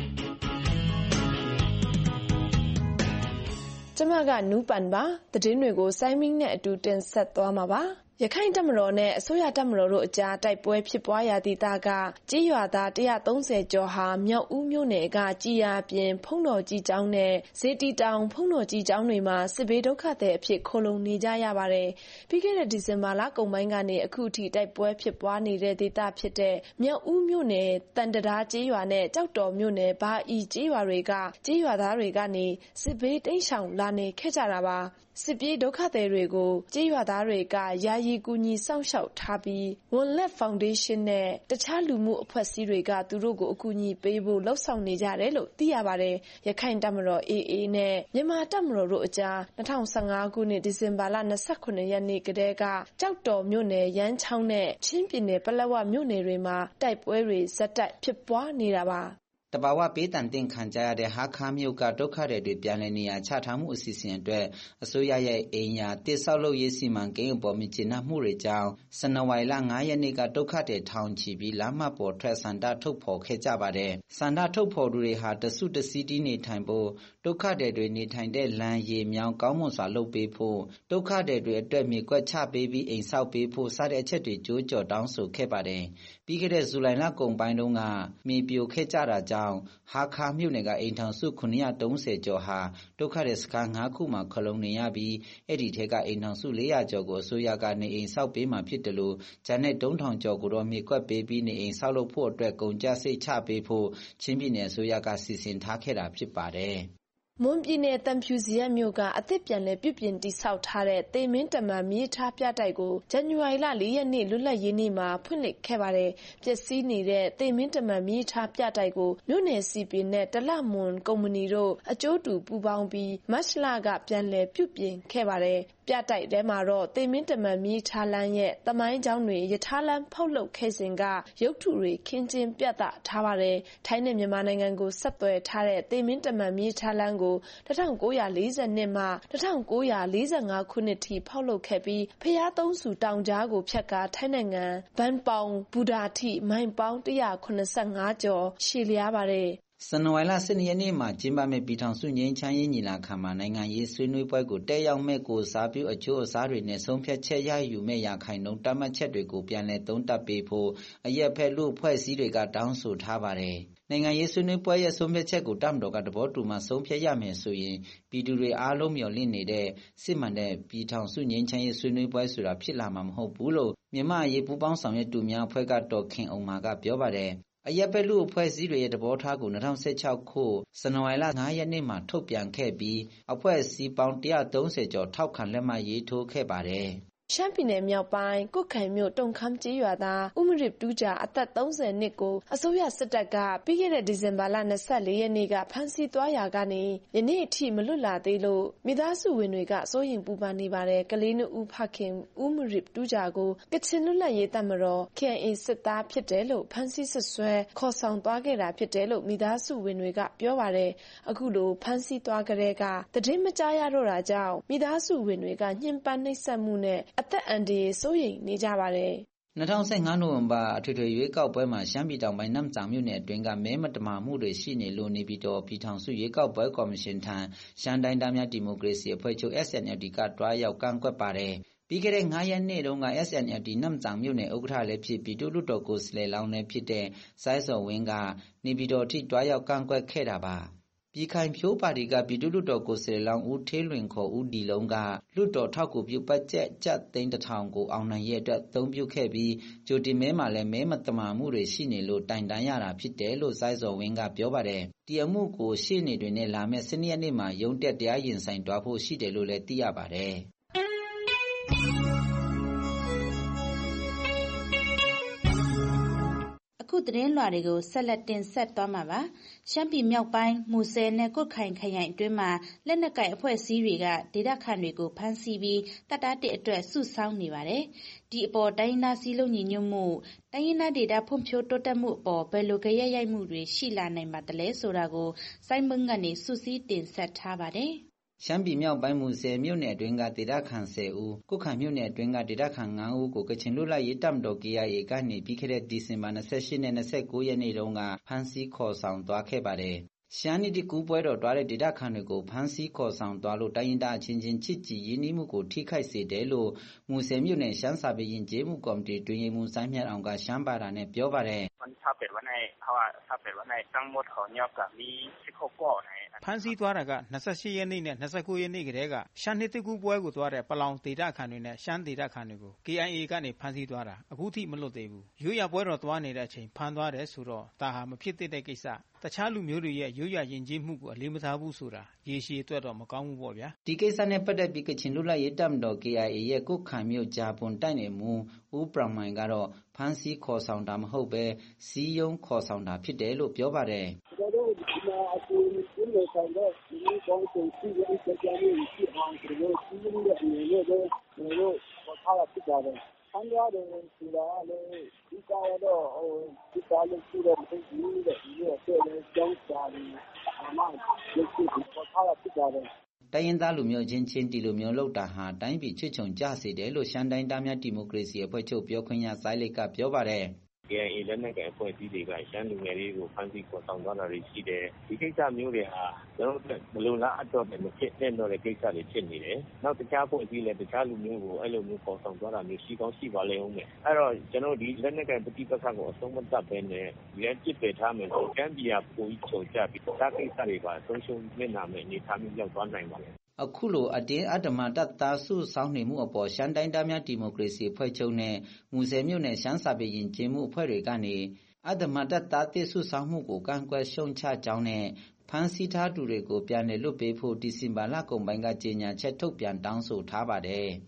[SPEAKER 3] ကျမကနူးပန်ပါသတင်းတွေကိုစိုင်းမင်းနဲ့အတူတင်ဆက်သွားမှာပါရခိုင်တပ်မတော်နဲ့အစိုးရတပ်မတော်တို့အကြားတိုက်ပွဲဖြစ်ပွားရာဒေသကကြေးရွာသားone hundred thirtyကျော်ဟာမြောက်ဦးမြို့နယ်ကကြည်ယာပြင်ဖုံးတော်ကြီးကျောင်းနဲ့ဇေတီတောင်ဖုံးတော်ကြီးကျောင်းတွေမှာစစ်ဘေးဒုက္ခသည်အဖြစ်ခိုလုံနေကြရပါတယ်။ပြီးခဲ့တဲ့ဒီဇင်ဘာလကုန်ပိုင်းကနေအခုထိတိုက်ပွဲဖြစ်ပွားနေတဲ့ဒေသဖြစ်တဲ့မြောက်ဦးမြို့နယ်တန်တရာကြေးရွာနဲ့ကြောက်တော်မြို့နယ်ဘာအီကြေးရွာတွေကကြေးရွာသားတွေကနေစစ်ဘေးတိမ်းရှောင်လာနေခဲ့ကြတာပါ။စစ်ပြေးဒုက္ခသည်တွေကိုကြေးရွာသားတွေကယာယီကူညီစောင့်ရှောက်ထားပြီး One Love Foundation နဲ့တခြားလူမှုအဖွဲ့အစည်းတွေကသူတို့ကိုအကူအညီပေးဖို့လှုံ့ဆော်နေကြတယ်လို့သိရပါတယ်။ရခိုင်တပ်မတော် A A နဲ့မြန်မာတပ်မတော်တို့အကြားtwenty fifteenခုနှစ်ဒီဇင်ဘာလtwenty-nineရက်နေ့ကတည်းကကြောက်တော်မြို့နယ်ရမ်းချောင်းနဲ့ချင်းပြည်နယ်ပလက်ဝမြို့နယ်တွေမှာတိုက်ပွဲတွေဇက်တိုက်ဖြစ်ပွားနေတာပါ။
[SPEAKER 24] တဘာဝပေးတန်တင်ခံကြရတဲ့ဟာခါမြို့ကဒုက္ခတွေပြန်လည်နေရာချထားမှုအစီအစဉ်အတွက်အစိုးရရဲ့အိမ်ယာတိဆောက်လုပ်ရေးစီမံကိန်းအပေါ်မြင့်ကျဉ်းမှုတွေကြောင့်ဇန်နဝါရီလfiveရက်နေ့ကဒုက္ခတွေထောင်ချီပြီးလမ်းမပေါ်ထွက်ဆန္ဒထုတ်ဖော်ခဲ့ကြပါတယ်။ဆန္ဒထုတ်ဖော်သူတွေဟာတစုတစည်းတီးနေထိုင်ဖို့ဒုက္ခတွေနေထိုင်တဲ့လမ်းရေမြောင်းကောင်းမွန်စွာလုပ်ပေးဖို့ဒုက္ခတွေအတွက်မြေကွက်ချပေးပြီးအိမ်ဆောက်ပေးဖို့စတဲ့အချက်တွေကြိုးကြော်တောင်းဆိုခဲ့ပါတယ်။ပြီးခဲ့တဲ့ဇူလိုင်လကုန်ပိုင်းတုန်းကမြေပြိုခဲ့ကြတာကြောင့်ဟာခါမြို့နယ်ကအိမ်ထောင်စုnine hundred thirtyကျော်ဟာဒုက္ခတွေစခန်းfiveခုမှာခလုံးနေရပြီးအဲ့ဒီထဲကအိမ်ထောင်စုfour hundredကျော်ကိုအစိုးရကနေအိမ်ဆောက်ပေးမှဖြစ်တယ်လို့ဂျန်နဲ့two thousandကျော်ကိုတော့မြေကွက်ပေးပြီးနေအိမ်ဆောက်လုပ်ဖို့အတွက်ကုန်ကျစရိတ်ချပေးဖို့ချင်းပြည်နယ်အစိုးရကစီစဉ်ထားခဲ့တာဖြစ်ပါတယ်။
[SPEAKER 3] မွန်ပြည်နယ်တန်ဖြူစီရပ်မြို့ကအသစ်ပြန်လည်ပြုပြင်တည်ဆောက်ထားတဲ့သေမင်းတမန်မြေထားပြတိုက်ကိုဇန်နဝါရီလfourရက်နေ့လွတ်လပ်ရေးနေ့မှာဖွင့်လှစ်ခဲ့ပါတယ်။ပျက်စီးနေတဲ့သေမင်းတမန်မြေထားပြတိုက်ကိုမြို့နယ်စီပီနဲ့တလမွန်ကုမ္ပဏီတို့အကျိုးတူပူးပေါင်းပြီးမတ်လကပြန်လည်ပြုပြင်ခဲ့ပါတယ်။ပြတိုက်ထဲမှာတော့သေမင်းတမန်မြေထားလမ်းရဲ့သမိုင်းကြောင်းတွေရထားလမ်းဖောက်လုပ်ခဲ့စဉ်ကရုပ်ထုတွေခင်းကျင်းပြသထားပါတယ်။ထိုင်းနဲ့မြန်မာနိုင်ငံကိုဆက်သွယ်ထားတဲ့သေမင်းတမန်မြေထားလမ်းကိုတစ်ထောင်ကိုးရာလေးဆယ်နှစ်မှတစ်ထောင်ကိုးရာလေးဆယ်ငါးခုနှစ်ထိဖောက်လုပ်ခဲ့ပြီးဖျားသုံးဆူတောင်ကြားကိုဖြတ်ကာထိုင်းနိုင်ငံဘန်ပေါင်ဘူဒါထိမိုင်ပေါင်းတစ်ရာခုနှစ်ဆယ့်ငါးကျော်ရှည်လျားပါတယ်
[SPEAKER 24] ။ဇန်နဝါရီလ ၁၂ ရက်နေ့မှာကျင်းပမယ့်ပြည်ထောင်စုငြိမ်းချမ်းရေးညီလာခံမှာနိုင်ငံရေးဆွေးနွေးပွဲကိုတက်ရောက်မဲ့ကိုယ်စားပြုအကျိုးအစားတွေနဲ့ဆုံးဖြတ်ချက်ရယူမဲ့ရာခိုင်နှုန်းတတ်မှတ်ချက်တွေကိုပြန်လည်သုံးသပ်ပေးဖို့အရက်ဖက်လူအဖွဲ့အစည်းတွေကတောင်းဆိုထားပါတယ်။နိုင်ငံရေးဆွေးနွေးပွဲရဲ့ဆုံးဖြတ်ချက်ကိုတပ်မတော်ကသဘောတူမှဆုံးဖြတ်ရမယ်ဆိုရင်ပြည်သူတွေအားလုံးမျှော်လင့်နေတဲ့စစ်မှန်တဲ့ပြည်ထောင်စုငြိမ်းချမ်းရေးဆွေးနွေးပွဲဆိုတာဖြစ်လာမှာမဟုတ်ဘူးလို့မြန်မာ့အရေးပူးပေါင်းဆောင်ရွက်သူများအဖွဲ့ကဒေါ်ခင်အောင်မာကပြောပါတယ်။အရက်ဖက်လူအဖွဲ့အစည်းတွေရဲ့သဘောထားကို၂၀၁၆ခုဇန်နဝါရီလ၅ရက်နေ့မှာထုတ်ပြန်ခဲ့ပြီးအဖွဲ့အစည်းပေါင်းတစ်ရာသုံးဆယ်ကျော်ထောက်ခံလက်မှတ်ရေးထိုးခဲ့ပါတယ်။
[SPEAKER 3] ရှမ်းပြည်နယ်မြောက်ပိုင်းကွတ်ခိုင်မြို့တုံခမ်းကျေးရွာသားဦးမရစ်တူးဂျာအသက်သုံးဆယ်နှစ်ကိုအစိုးရစစ်တပ်ကပြီးခဲ့တဲ့ဒီဇင်ဘာလ၂၄ရက်နေ့ကဖမ်းဆီးသွားရာကနေယနေ့အထိမလွတ်လာသေးလို့မိသားစုဝင်တွေကစိုးရိမ်ပူပန်နေပါတယ်။ကလေးနှစ်ဦးဖခင်ဦးမရစ်တူးဂျာကိုကချင်လွတ်လပ်ရေးတပ်မတော် K I A စစ်သားဖြစ်တယ်လို့ဖမ်းဆီးဆွဆွဲခေါ်ဆောင်သွားခဲ့တာဖြစ်တယ်လို့မိသားစုဝင်တွေကပြောပါတယ်။အခုလိုဖမ်းဆီးသွားကြတဲ့ကသတင်းမကြားရတော့တာကြောင့်မိသားစုဝင်တွေကညှဉ်းပန်းနှိပ်စက်မှုနဲ့အသက်အန္တရာယ်စိုးရိမ်နေကြပါတယ်
[SPEAKER 24] ။၂၀၁၅နိုဝင်ဘာအထွေထွေရွေးကောက်ပွဲမှာရှမ်းပြည်တောင်ပိုင်းနမ်ဂျာမြို့နယ်အတွင်းကမဲမတမာမှုတွေရှိနေလို့နေပြည်တော်ပြည်ထောင်စုရွေးကောက်ပွဲကော်မရှင်ထံရှမ်းတိုင်းသားများဒီမိုကရေစီအဖွဲ့ချုပ် S N L D ကတွားရောက်ကန့်ကွက်ပါတယ်။ပြီးခဲ့တဲ့၅ရက်နေ့တုန်းက S N L D နမ်ဂျာမြို့နယ်ဥက္ကဋ္ဌလည်းဖြစ်ပြည်သူ့လွှတ်တော်ကိုယ်စားလှယ်လောင်းလည်းဖြစ်တဲ့စိုင်းစော်ဝင်းကနေပြည်တော်ထိတွားရောက်ကန့်ကွက်ခဲ့တာပါ။ပြည်ခိုင်ဖြိုးပါတီကပြည်သူ့လွှတ်တော်ကိုယ်စားလှယ်လောင်းဦးထေးလွင်ခေါ်ဦးဒီလုံးကလွှတ်တော်ထောက်ကူပြုဘတ်ဂျက်ကျပ်သိန်းတစ်ထောင်ကိုအောင်နိုင်ရဲ့အတွက်အသုံးပြုခဲ့ပြီးကြိုတင်မဲမှာလည်းမဲမတမာမှုတွေရှိနေလို့တိုင်တန်းရတာဖြစ်တယ်လို့စိုင်းစော်ဝင်းကပြောပါတယ်။ဒီအမှုကိုရှေ့နေတွေနဲ့လာမယ့်၁၂ရက်နေ့မှာရုံးတက်တရားရင်ဆိုင်တွားဖို့ရှိတယ်လို့လည်းသိရပါတယ်။
[SPEAKER 4] အခုသတင်းလွှာတွေကိုဆက်လက်တင်ဆက်သွားမှာပါ။ရှမ်းပြည်မြောက်ပိုင်းမူဆယ်နဲ့ကွတ်ခိုင်ခရိုင်အတွင်းမှာလက်နက်ကိုင်အဖွဲ့အစည်းတွေကဒေသခံတွေကိုဖမ်းဆီးပြီးတပ်သားတစ်အတွက်စုဆောင်းနေပါတယ်။ဒီအပေါ်တိုင်းရင်းသားစည်းလုံးညီညွတ်မှုတိုင်းရင်းသားဒေသဖွံ့ဖြိုးတိုးတက်မှုအပေါ်ဘယ်လိုကြရရိုက်မှုတွေရှိလာနိုင်ပါသလဲဆိုတာကိုစိုင်းမင်းကနေစုစည်းတင်ဆက်ထားပါတယ်။
[SPEAKER 24] ရှမ်းပြည်မြောက်ပိုင်းမူဆယ်မြို့နယ်အတွင်းကဒေသခံဆယ်ဦးကွတ်ခိုင်မြို့နယ်အတွင်းကဒေသခံငါးဦးကိုကချင်လွတ်လပ်ရေးတပ်မတော် K I A ကနေပြီးခဲ့တဲ့ဒီဇင်ဘာ၂၈နဲ့၂၉ရက်နေ့တုန်းကဖမ်းဆီးခေါ်ဆောင်သွားခဲ့ပါတယ်။ရှမ်းနီတီကူပွဲတော်တွားတဲ့ဒေသခံတွေကိုဖမ်းဆီးခေါ်ဆောင်သွားလို့တိုင်းရင်းသားအချင်းချင်းချစ်ကြည်ရင်းနှီးမှုကိုထိခိုက်စေတယ်လို့မူဆယ်မြို့နယ်ရှမ်းစာပေယဉ်ကျေးမှုကော်မတီတွင်ရေးမှူးစိုင်းမြတ်အောင်ကရှမ်းဘာသာနဲ့ပြောပါတယ်။
[SPEAKER 5] ဖမ်းဆီးသွားတာက၂၈ရက်နေ့နဲ့၂၉ရက်နေ့ကတည်းကရှမ်းနှစ်တကူပွဲကိုသွားတဲ့ပလောင်ဒေသခံတွေနဲ့ရှမ်းဒေသခံတွေကို K I A ကနေဖမ်းဆီးသွားတာအခုထိမလွတ်သေးဘူး။ရိုးရပွဲတော်သွားနေတဲ့အချိန်ဖမ်းသွားတယ်ဆိုတော့ဒါဟာမဖြစ်သင့်တဲ့ကိစ္စတခြားလူမျိုးတွေရဲ့ရိုးရယဉ်ကျေးမှုကိုအလေးမထားဘူးဆိုတာရေရှည်အတွက်တော့မကောင်းဘူးပေါ့ဗျာ
[SPEAKER 24] ။ဒီကိစ္စနဲ့ပတ်သက်ပြီးကချင်လွတ်လပ်ရေးတပ်မတော် K I A ရဲ့ကွတ်ခိုင်မြို့ဂျာပွန်တိုက်နယ်မှူးဦးပရမိုင်ကတော့ဖမ်းဆီးခေါ်ဆောင်တာမဟုတ်ပဲစီးယုံခေါ်ဆောင်တာဖြစ်တယ်လို့ပြောပါတယ်
[SPEAKER 7] ။ကျွန်တော်တို့ဒီမှာအကူအညီဆောင်တဲ့ဒီကောင်းဆုံးစီးရုံးစကြရေးရှိအောင်ကျွန်တော်စီးရုံးတဲ့အနေနဲ့တော့ကျွန်တော်တို့ခေါ်ထားတာဖြစ်ပါတယ်။ဆန်းရတယ်ဆိုတာလည်းဒီကတော့ဟိုဒီကားလို့ရှိတော့မသိဘူးတဲ့ဒီလိုဆိုရင်ကျောင်းစာတွေအမှန်ကိုခေါ်ထားတာဖြစ်ပါတယ်
[SPEAKER 24] ။တိုင်းရင်းသားလူမျိုးချင်းချင်းဒီလိုမျိုးလောက်တာဟာတိုင်းပြည်ချွတ်ချုံကြစေတယ်လို့ရှမ်းတိုင်းသားများဒီမိုကရေစီအဖွဲ့ချုပ်ပြောခွင့်ရစိုင်းလိတ်ကပြောပါတယ်။
[SPEAKER 20] K I A လက်နက်ကိုင်အဖွဲ့အစည်းတွေကရှမ်းလူငယ်တွေကိုဖမ်းဆီးခေါ်ဆောင်သွားတာတွေရှိတယ်။ဒီကိစ္စမျိုးတွေဟာကျွန်တော်တို့ဘလုံလားအတော့မဖြစ်တဲ့တော့တဲ့ကိစ္စတွေဖြစ်နေတယ်။နောက်တခြားအဖွဲ့အစည်းလည်းတခြားလူမျိုးကိုအဲ့လိုမျိုးခေါ်ဆောင်သွားတာမျိုးရှိကောင်းရှိပါလိမ့်ဦးမယ်။အဲ့တော့ကျွန်တော်ဒီလက်နက်ကိုင်ပဋိပက္ခကိုအဆုံးမသတ်ဘဲနဲ့ဒီအပြစ်ပယ်ထားမယ်ဆိုကျမ်းပြည်ကပုံကြီးချုပ်ကြပြီးဒါကိစ္စတွေပါဆုံးရှုံးမျက်နှာမဲ့အနေထားမျိုးရောက်သွားနိုင်ပါလေ
[SPEAKER 24] ။အခုလိုအတင်းအဓမ္မတပ်သားစုဆောင်းနေမှုအပေါ်ရှမ်းတိုင်းသားများဒီမိုကရေစီအဖွဲ့ချုပ်နဲ့မူဆယ်မြို့နယ်ရှမ်းစာပေယဉ်ကျေးမှုအဖွဲ့တွေကနေအဓမ္မတပ်သားတစ်စုဆောင်းမှုကိုကန့်ကွက်ရှုံချကြောင်းနဲ့ဖမ်းဆီးထားသူတွေကိုပြန်လည်လွှတ်ပေးဖို့ဒီဇင်ဘာလကုန်ပိုင်းကကြေညာချက်ထုတ်ပြန်တောင်းဆိုထားပါတယ်။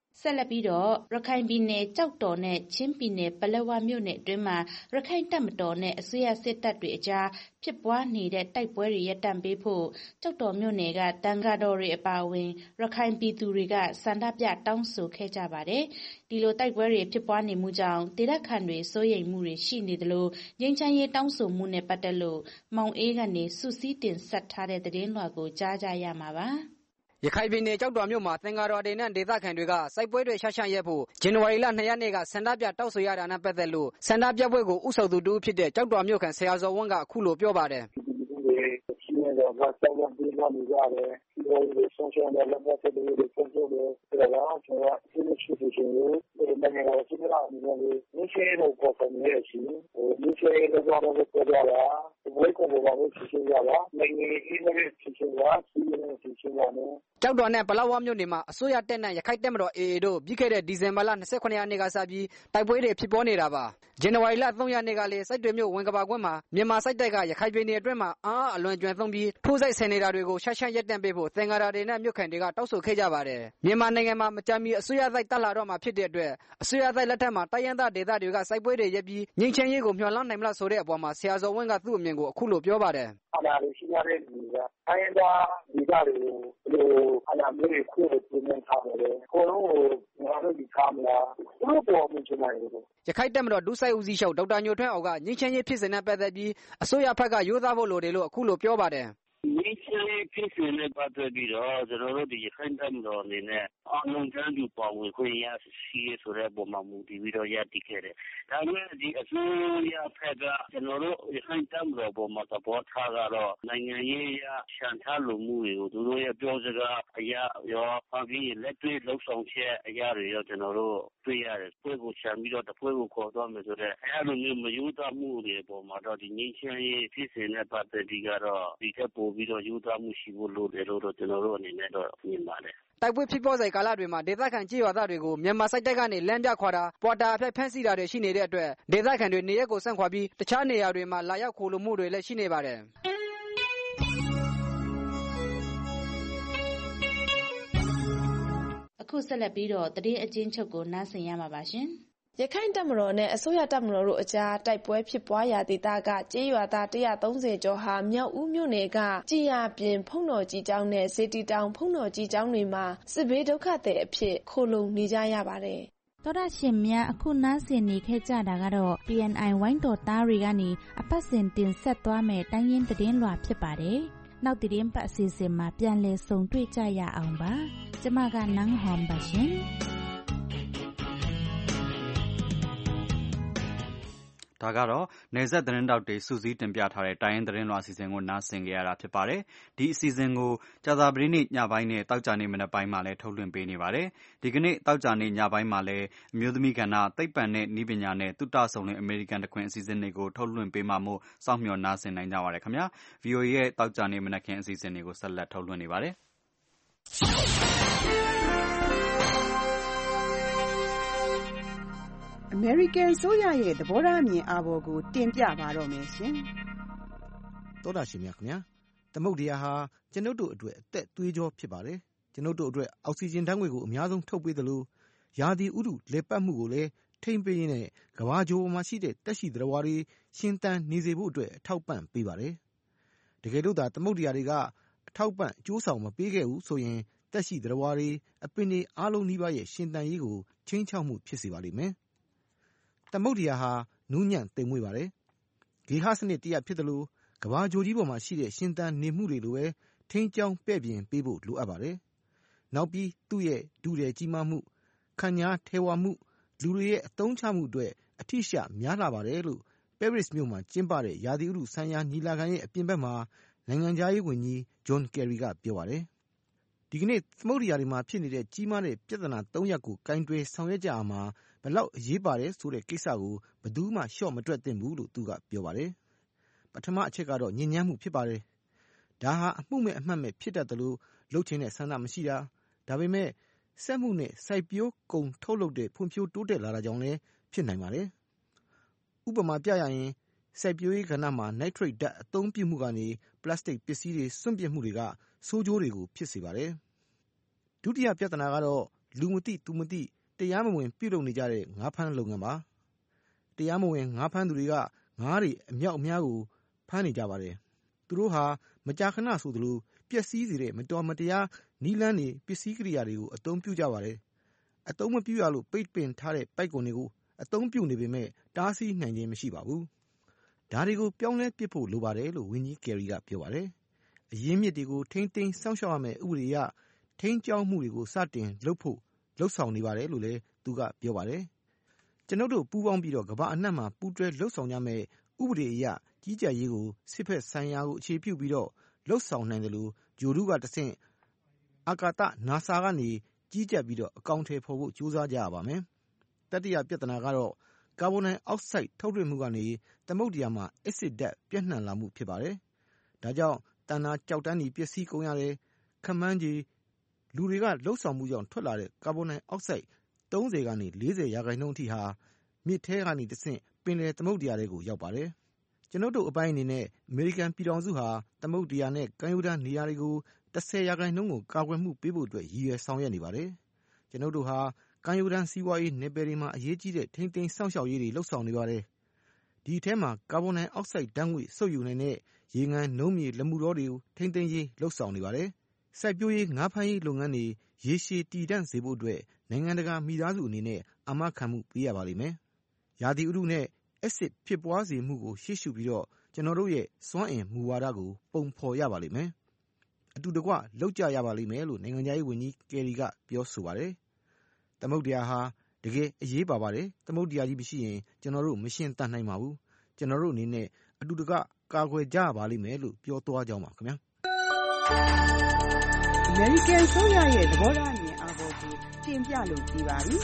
[SPEAKER 4] ဆက်လက်ပြီးတော့ရခိုင်ပြည်နယ်ကြောက်တော်နဲ့ချင်းပြည်နယ်ပလက်ဝမြို့နယ်အတွင်းမှာရခိုင်တပ်မတော်နဲ့အစိုးရစစ်တပ်တွေအကြားဖြစ်ပွားနေတဲ့တိုက်ပွဲတွေရပ်တန့်ပေးဖို့ကြောက်တော်မြို့နယ်ကတန်ဃာတော်တွေအပါအဝင်ရခိုင်ပြည်သူတွေကဆန္ဒပြတောင်းဆိုခဲ့ကြပါတယ်။ဒီလိုတိုက်ပွဲတွေဖြစ်ပွားနေမှုကြောင့်ဒေသခံတွေစိုးရိမ်မှုတွေရှိနေသလိုငြိမ်းချမ်းရေးတောင်းဆိုမှုနဲ့ပတ်သက်လို့မောင်အေးကနေစုစည်းတင်ဆက်ထားတဲ့သတင်းလွှာကိုကြားကြရမှာပါ။
[SPEAKER 9] ရခိုင်ပြည်နယ်ကြောက်တော်မြို့မှာသင်္ဃာတော်တွေနဲ့ဒေသခံတွေကစိုက်ပွဲတွေရှာရှန့်ရက်ဖို့ဇန်နဝါရီလနှစ်ရက်နေ့ကဆန္ဒပြတောက်ဆိုရတာနဲ့ပတ်သက်လို့ဆန္ဒပြပွဲကိုဥဆောင်သူတူဖြစ်တဲ့ကြောက်တော်မြို့ခံဆရာဇော်ဝင်းကအခုလိုပြောပါတယ်
[SPEAKER 7] ။ဒီလိုတော့ဘာသာရေးဒီလိုမျိုးရတယ်ဒီလိုဆုံးရှုံးတဲ့လက်ပတ်တွေတွေဆုံးရှုံးတယ်ဒါတော့ကျွန်တော်ဒီလိုရှိရှိကိုနိုင်ငံတော်စီမံအနေနဲ့ဒီရှေ့တော့ပေါ်ပေါ်နေရှိဒီရှေ့တော့တော့ပေါ်ကြတာဘယ်ကောင်ဘာလို့ရှိရှိရပါနိုင်ငံရေးနဲ့ရှိရှိရစီးနေရှိရှိရတယ်
[SPEAKER 9] ကြောက်တော်နဲ့ပလောဝမြို့နယ်မှာအစိုးရတပ်နဲ့ရခိုင်တပ်မတော် အေအေ တို့ပြီးခဲ့တဲ့ဒီဇင်ဘာလ၂၇ရက်နေ့ကစပြီးတိုက်ပွဲတွေဖြစ်ပေါ်နေတာပါဇန်နဝါရီလ၃ရက်နေ့ကလည်းစိုက်တွေမြို့ဝင်ကဘာကွင်းမှာမြန်မာစိုက်တပ်ကရခိုင်ပြည်နယ်အတွင်းမှာအားအလွန်ကျွမ်းသုံးပြီးထိုးစိုက်ဆင်နေတာတွေကိုရှာရှန့်ရပ်တန့်ပေးဖို့သင်္ဃာတော်တွေနဲ့မြို့ခံတွေကတောက်ဆိုခဲ့ကြပါတယ်မြန်မာနိုင်ငံမှာမကြာမီအစိုးရတိုက်တက်လာတော့မှာဖြစ်တဲ့အတွက်အစိုးရတိုက်လက်ထက်မှာတိုင်းရင်းသားဒေသတွေကစိုက်ပွဲတွေရပ်ပြီးငြိမ်းချမ်းရေးကိုမျှော်လင့်နိုင်မလားဆိုတဲ့အပေါ်မှာဆရာဇော်ဝင်းကသူ့အမြင်ကိုအခုလိုပြောပါတယ်
[SPEAKER 7] အနာရှိရတဲ့လူကတိုင်းရင်းသားဒေသတွေကိုဘယ်လိုအနာမျိုးတွေခုလိုပြင်နေထားတယ်ကိုလုံးကိုငါတို့ဒီကာမရာဘယ်လိုပေါ်မှုချင်တယ်လို့
[SPEAKER 9] ရခိုင်တပ်မတော်ဒုစိုက်ဦးစီးချုပ်ဒေါက်တာညိုထွန်းအောင်ကငြိမ်းချမ်းရေးဖြစ်စဉ်နဲ့ပတ်သက်ပြီးအစိုးရဘက်ကရိုးသားဖို့လိုတယ်လို့အခုလိုပြောပါတယ်
[SPEAKER 11] ငြိမ်းချမ်းရေးဖြစ်စဉ်နဲ့ပတ်သက်ပြီးတော့ကျွန်တော်တို့ဒီရခိုင်တပ်မတော်အနေနဲ့အလုံးစုံတူပါဝင်ခွင့်ရရှိရဆိုတဲ့ပုံမှန်မူတည်ပြီးတော့ရတည်ခဲ့တယ်။ဒါပေမဲ့ဒီအစိုးရဘက်ကကျွန်တော်တို့ရခိုင်တပ်မတော်ပေါ်မှာသဘောထားကတော့နိုင်ငံရေးရရှန်ထားလိုမှုတွေကိုသူတို့ရဲ့ပြောစကားအရာရောအပြီးလက်တွေ့လှုပ်ဆောင်ချက်အရာတွေရောကျွန်တော်တို့တွေ့ရတယ်။ပွဲကိုရှန်ပြီးတော့တပွဲကိုခေါ်သွားမယ်ဆိုတဲ့အဲလိုမျိုးမယုံသားမှုတွေပေါ်မှာတော့ဒီငြိမ်းချမ်းရေးဖြစ်စဉ်နဲ့ပတ်သက်ပြီးတော့ဒီထက်ပိုပြီးတော့ယူသားမှုရှိဖို့လိုတယ်လို့တော့ကျွန်တော်တို့အနေနဲ့တော့မြင်ပါတယ်
[SPEAKER 9] တိုက်ပွဲဖြစ်ပေါ်စေကာလတွေမှာဒေသခံကြေးရွာသားတွေကိုမြန်မာစစ်တပ်ကနေလမ်းပြခွာတာပေါ်တာအဖက်ဖမ်းဆီးတာတွေရှိနေတဲ့အတွက်ဒေသခံတွေနေရက်ကိုဆန့်ခွာပြီးတခြားနေရာတွေမှာလာရောက်ခိုလိုမှုတွေလည်းရှိနေပါတယ်
[SPEAKER 4] အခုဆက်လက်ပြီးတော့တတိယအချင်းချုပ်ကိုနားဆင်ရမှာပါရှင်
[SPEAKER 3] ရခိုင်တပ်မတော်နဲ့အစိုးရတပ်မတော်တို့အကြားတိုက်ပွဲဖြစ်ပွားရာဒေသကကြေးရွာသား၁၃၀ကျော်ဟာမြောက်ဦးမြို့နယ်ကကြည်ရပြင်ဖုံတော်ကြီးကျောင်းနဲ့စေတီတောင်ဖုံတော်ကြီးကျောင်းတွေမှာစစ်ဘေးဒုက္ခသည်အဖြစ်ခိုလုံနေကြရပါတယ်
[SPEAKER 4] ။သောတာရှင်များအခုနားဆင်နေခဲ့ကြတာကတော့ ပီ အန် အိုင် ဝိုင်းတော်သားတွေကနေအပတ်စဉ်တင်ဆက်သွားမယ်တိုင်းရင်းသတင်းလွှာဖြစ်ပါတယ်။နောက်သတင်းပတ်အစီအစဉ်မှာပြန်လည်ဆုံတွေ့ကြရအောင်ပါ။ကျမကနန်းဟွန်ပါရှင်။
[SPEAKER 2] ဒါကတော့နယ်စပ်သတင်းတောက်တွေစူးစီးတင်ပြထားတဲ့တိုင်းရင်းသတင်းလွှာအစီအစဉ်ကိုနားဆင်ကြရတာဖြစ်ပါတယ်။ဒီအစီအစဉ်ကိုကြာသပတေးနေ့ညပိုင်းနဲ့တောက်ကြနေ့မနက်ပိုင်းမှာလည်းထုတ်လွှင့်ပေးနေပါတယ်။ဒီကနေ့တောက်ကြနေ့ညပိုင်းမှာလည်းအမျိုးသမီးကဏ္ဍသိပ္ပံနဲ့နည်းပညာနဲ့သုတဆုံလင်အမေရိကန်တခွင်အစီအစဉ်တွေကိုထုတ်လွှင့်ပေးမှာမို့စောင့်မျှော်နားဆင်နိုင်ကြပါတယ်ခင်ဗျာ။ဗွီအိုအေရဲ့တောက်ကြနေ့မနက်ခင်းအစီအစဉ်တွေကိုဆက်လက်ထုတ်လွှင့်နေပါတယ်။
[SPEAKER 21] အမေရိကန်ဆိုရရဲ့သဘောထားအမြင်အာဘော်ကိုတင်ပြပါတော့မယ်ရှင်
[SPEAKER 12] ။သောတာရှင်များခင်ဗျာသမုဒ္ဒရာဟာကျွန်ုပ်တို့အတွက်အသက်သွေးကြောဖြစ်ပါတယ်။ကျွန်ုပ်တို့အတွက်အောက်ဆီဂျင်ဓာတ်ငွေ့ကိုအများဆုံးထုတ်ပေးသလိုရာသီဥတုလေပတ်မှုကိုလည်းထိမ့်ပေးရင်းနဲ့ကမ္ဘာဂြိုဟ်ပေါ်မှာရှိတဲ့တက်ရှိသတ္တဝါတွေရှင်သန်နေစေဖို့အတွက်အထောက်ပံ့ပေးပါတယ်။တကယ်လို့သာသမုဒ္ဒရာတွေကအထောက်ပံ့အကျိုးဆောင်မပေးခဲ့ဘူးဆိုရင်တက်ရှိသတ္တဝါတွေအပင်တွေအားလုံးနီးပါးရဲ့ရှင်သန်ရေးကိုချိန်ချောက်မှုဖြစ်စေပါလိမ့်မယ်။သမုဒ္ဒရာဟာနူးညံ့သိမ်မွေ့ပါတယ်။ဂေဟစနစ်တရားဖြစ်သလိုကမ္ဘာဂြိုဟ်ကြီးပေါ်မှာရှိတဲ့ရှင်သန်နေမှုတွေလိုပဲထိန်းကျောင်းပဲ့ပြင်ပေးဖို့လိုအပ်ပါတယ်။နောက်ပြီးသူ့ရဲ့ဒုတယ်ကြီးမားမှုခန့်ညားထဲဝါမှုလူတွေရဲ့အသုံးချမှုအတွက်အထိရှများလာပါတယ်လို့ပဲရစ်မြို့မှာကျင်းပတဲ့ရာသီဥတုဆိုင်ရာညီလာခံရဲ့အပြင်ဘက်မှာနိုင်ငံခြားရေးဝန်ကြီးဂျွန်ကယ်ရီကပြောပါတယ်။ဒီကနေ့သမုဒ္ဒရာတွေမှာဖြစ်နေတဲ့ကြီးမားတဲ့ပြဿနာသုံးရပ်ကိုကင်တွယ်ဆောင်ရွက်ကြအောင်မှာဘယ်လောက်အရေးပါတယ်ဆိုတဲ့ကိစ္စကိုဘယ်သူမှရှော့မတွက်သင့်ဘူးလို့သူကပြောပါတယ်။ပထမအချက်ကတော့ညဉ့်ညမ်းမှုဖြစ်ပါတယ်။ဒါဟာအမှုမဲ့အမှတ်မဲ့ဖြစ်တတ်သလိုလှုပ်ချင်တဲ့ဆန္ဒမရှိတာဒါပေမဲ့စက်မှုနဲ့စိုက်ပျိုးကုန်ထုတ်လုပ်တဲ့ဖွံ့ဖြိုးတိုးတက်လာတာကြောင့်လည်းဖြစ်နိုင်ပါတယ်။ဥပမာပြရရင်စိုက်ပျိုးရေးကဏ္ဍမှာနိုက်ထရိတ်ဓာတ်အသုံးပြုမှုကနေပလတ်စတစ်ပစ္စည်းတွေစွန့်ပစ်မှုတွေကဆိုးကျိုးတွေကိုဖြစ်စေပါတယ်။ဒုတိယပြဿနာကတော့လူမသိသူမသိတရားမဝင်ပြုလုပ်နေကြတဲ့ငါးဖမ်းလုပ်ငန်းပါတရားမဝင်ငါးဖမ်းသူတွေကငါးတွေအမြောက်အများကိုဖမ်းနေကြပါတယ်သူတို့ဟာမကြာခဏဆိုသလိုပျက်စီးစေတဲ့မတော်မတရားနီးလန်းတွေပစ္စည်းကိရိယာတွေကိုအသုံးပြုကြပါတယ်အသုံးမပြုရလို့ပိတ်ပင်ထားတဲ့ပိုက်ကွန်တွေကိုအသုံးပြုနေပေမဲ့တားဆီးနိုင်ခြင်းမရှိပါဘူးဒါတွေကိုပြောင်းလဲပစ်ဖို့လိုပါတယ်လို့ဝန်ကြီးကယ်ရီကပြောပါတယ်အရင်းမြစ်တွေကိုထိမ့်သိမ်းစောင့်ရှောက်ရမယ့်ဥပဒေအရထိန်းကျောင်းမှုတွေကိုစတင်လုပ်ဖို့လှုပ်ဆောင်နေပါတယ်လို့လည်းသူကပြောပါတယ်ကျွန်ုပ်တို့ပူးပေါင်းပြီးတော့ကမ္ဘာအနှံ့မှာပူးတွဲလှုပ်ဆောင်ကြမယ့်ဥပဒေအရကြီးကြပ်ရေးကိုစစ်ဖက်ဆိုင်ရာကိုအခြေပြုပြီးတော့လှုပ်ဆောင်နိုင်တယ်လို့ဂျိုဒူကတဆင့်အာကာသ NASA ကနေကြီးကြပ်ပြီးတော့အကောင့်ထဲပေါ်ဖို့ကြိုးစားကြရပါမယ်တတိယပြဿနာကတော့ကာဗွန်ဒိုင်အောက်ဆိုက်ထုတ်လွှင့်မှုကနေသမုဒ္ဒရာမှာအက်ဆစ်ဓာတ်ပြန့်နှံ့လာမှုဖြစ်ပါတယ်ဒါကြောင့်တဏ္ဍာကြောက်တန်းတွေပျက်စီးကုန်ရတယ်ခမန်းကြီးလူတွေကလှုပ်ဆောင်မှုကြောင့်ထွက်လာတဲ့ကာဗွန်ဒိုင်အောက်ဆိုက်သုံးဆယ်ကနေလေးဆယ်ရာခိုင်နှုန်းအထိဟာမြစ်ထဲကနေတဆင့်ပင်လယ်သမုဒ္ဒရာတွေကိုရောက်ပါတယ်ကျွန်ုပ်တို့အပိုင်းအနေနဲ့အမေရိကန်ပြည်ထောင်စုဟာသမုဒ္ဒရာနဲ့ကမ်းရိုးတန်းနေရာတွေကိုတစ်ဆယ်ရာခိုင်နှုန်းကိုကာကွယ်မှုပေးဖို့အတွက်ရည်ရွယ်ဆောင်ရွက်နေပါတယ်ကျွန်ုပ်တို့ဟာကမ်းရိုးတန်းစီးပွားရေးနယ်ပယ်တွေမှာအရေးကြီးတဲ့ထိန်းသိမ်းစောင့်ရှောက်ရေးတွေလှုပ်ဆောင်နေပါတယ်ဒီအထဲမှာကာဗွန်ဒိုင်အောက်ဆိုက်ဓာတ်ငွေ့စုပ်ယူနိုင်တဲ့ရေငန်နှုံးမြေလက်မှုတော်တွေကိုထိန်းသိမ်းရေးလှုပ်ဆောင်နေပါတယ်စိုက်ပျိုးရေးငါးဖမ်းရေးလုပ်ငန်းတွေရေရှည်တည်တံ့စေဖို့အတွက်နိုင်ငံတကာမိသားစုအနေနဲ့အာမခံမှုပေးရပါလိမ့်မယ်ရာသီဥတုနဲ့အက်ဆစ်ဖြစ်ပွားစေမှုကိုရှေ့ရှုပြီးတော့ကျွန်တော်တို့ရဲ့စွမ်းအင်မူဝါဒကိုပုံဖော်ရပါလိမ့်မယ်အတူတကွလှုပ်ကြရပါလိမ့်မယ်လို့နိုင်ငံခြားရေးဝန်ကြီးကယ်ရီကပြောဆိုပါတယ်သမုဒ္ဒရာဟာတကယ်အရေးပါပါတယ်သမုဒ္ဒရာကြီးမရှိရင်ကျွန်တော်တို့မရှင်းတတ်နိုင်ပါဘူးကျွန်တော်တို့အနေနဲ့အတူတကွကာကွယ်ကြပါလိမ့်မယ်လို့ပြောသွားကြပါခင်ဗျာ
[SPEAKER 21] အမေရိကန်ဆိုရရဲ့သဘောထားအမြင်အာဘော်ကိုတင်ပြလို့ပြပါပြီ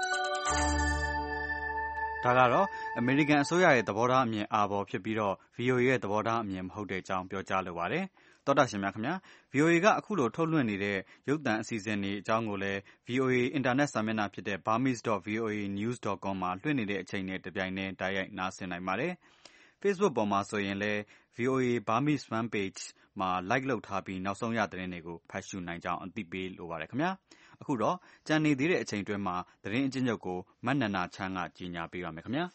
[SPEAKER 2] ဒါကတော့အမေရိကန်အစိုးရရဲ့သဘောထားအမြင်အာဘော်ဖြစ်ပြီးတော့ ဗွီအိုအေ ရဲ့သဘောထားအမြင်မဟုတ်တဲ့အကြောင်းပြောကြားလိုပါတယ်သောတာရှင်များခင်ဗျာ ဗွီအိုအေ ကအခုလိုထုတ်လွှင့်နေတဲ့ရုပ်သံအစီအစဉ်တွေအကြောင်းကိုလည်း ဗွီအိုအေ အင်တာနက်စာမျက်နှာဖြစ်တဲ့ burmese dot v o a news dot com မှာလွှင့်နေတဲ့အချိန်နဲ့တပြိုင်တည်းတိုက်ရိုက်နားဆင်နိုင်ပါတယ် Facebook ပေါ်မှာဆိုရင်လည်း ဗွီအိုအေ Burmese Fan Page မှာ like လုပ်ထားပြီးနောက်ဆုံးရသတင်းတွေကိုဖတ်ရှုနိုင်ကြောင်းအသိပေးလိုပါတယ်ခင်ဗျာအခုတော့ကြံနေသေးတဲ့အချိန်တွင်းမှာသတင်းအကျဉ်းချုပ်ကိုမတ်နန္ဒာချမ်းကကြီးညာပေးပါမယ်ခင်ဗျာ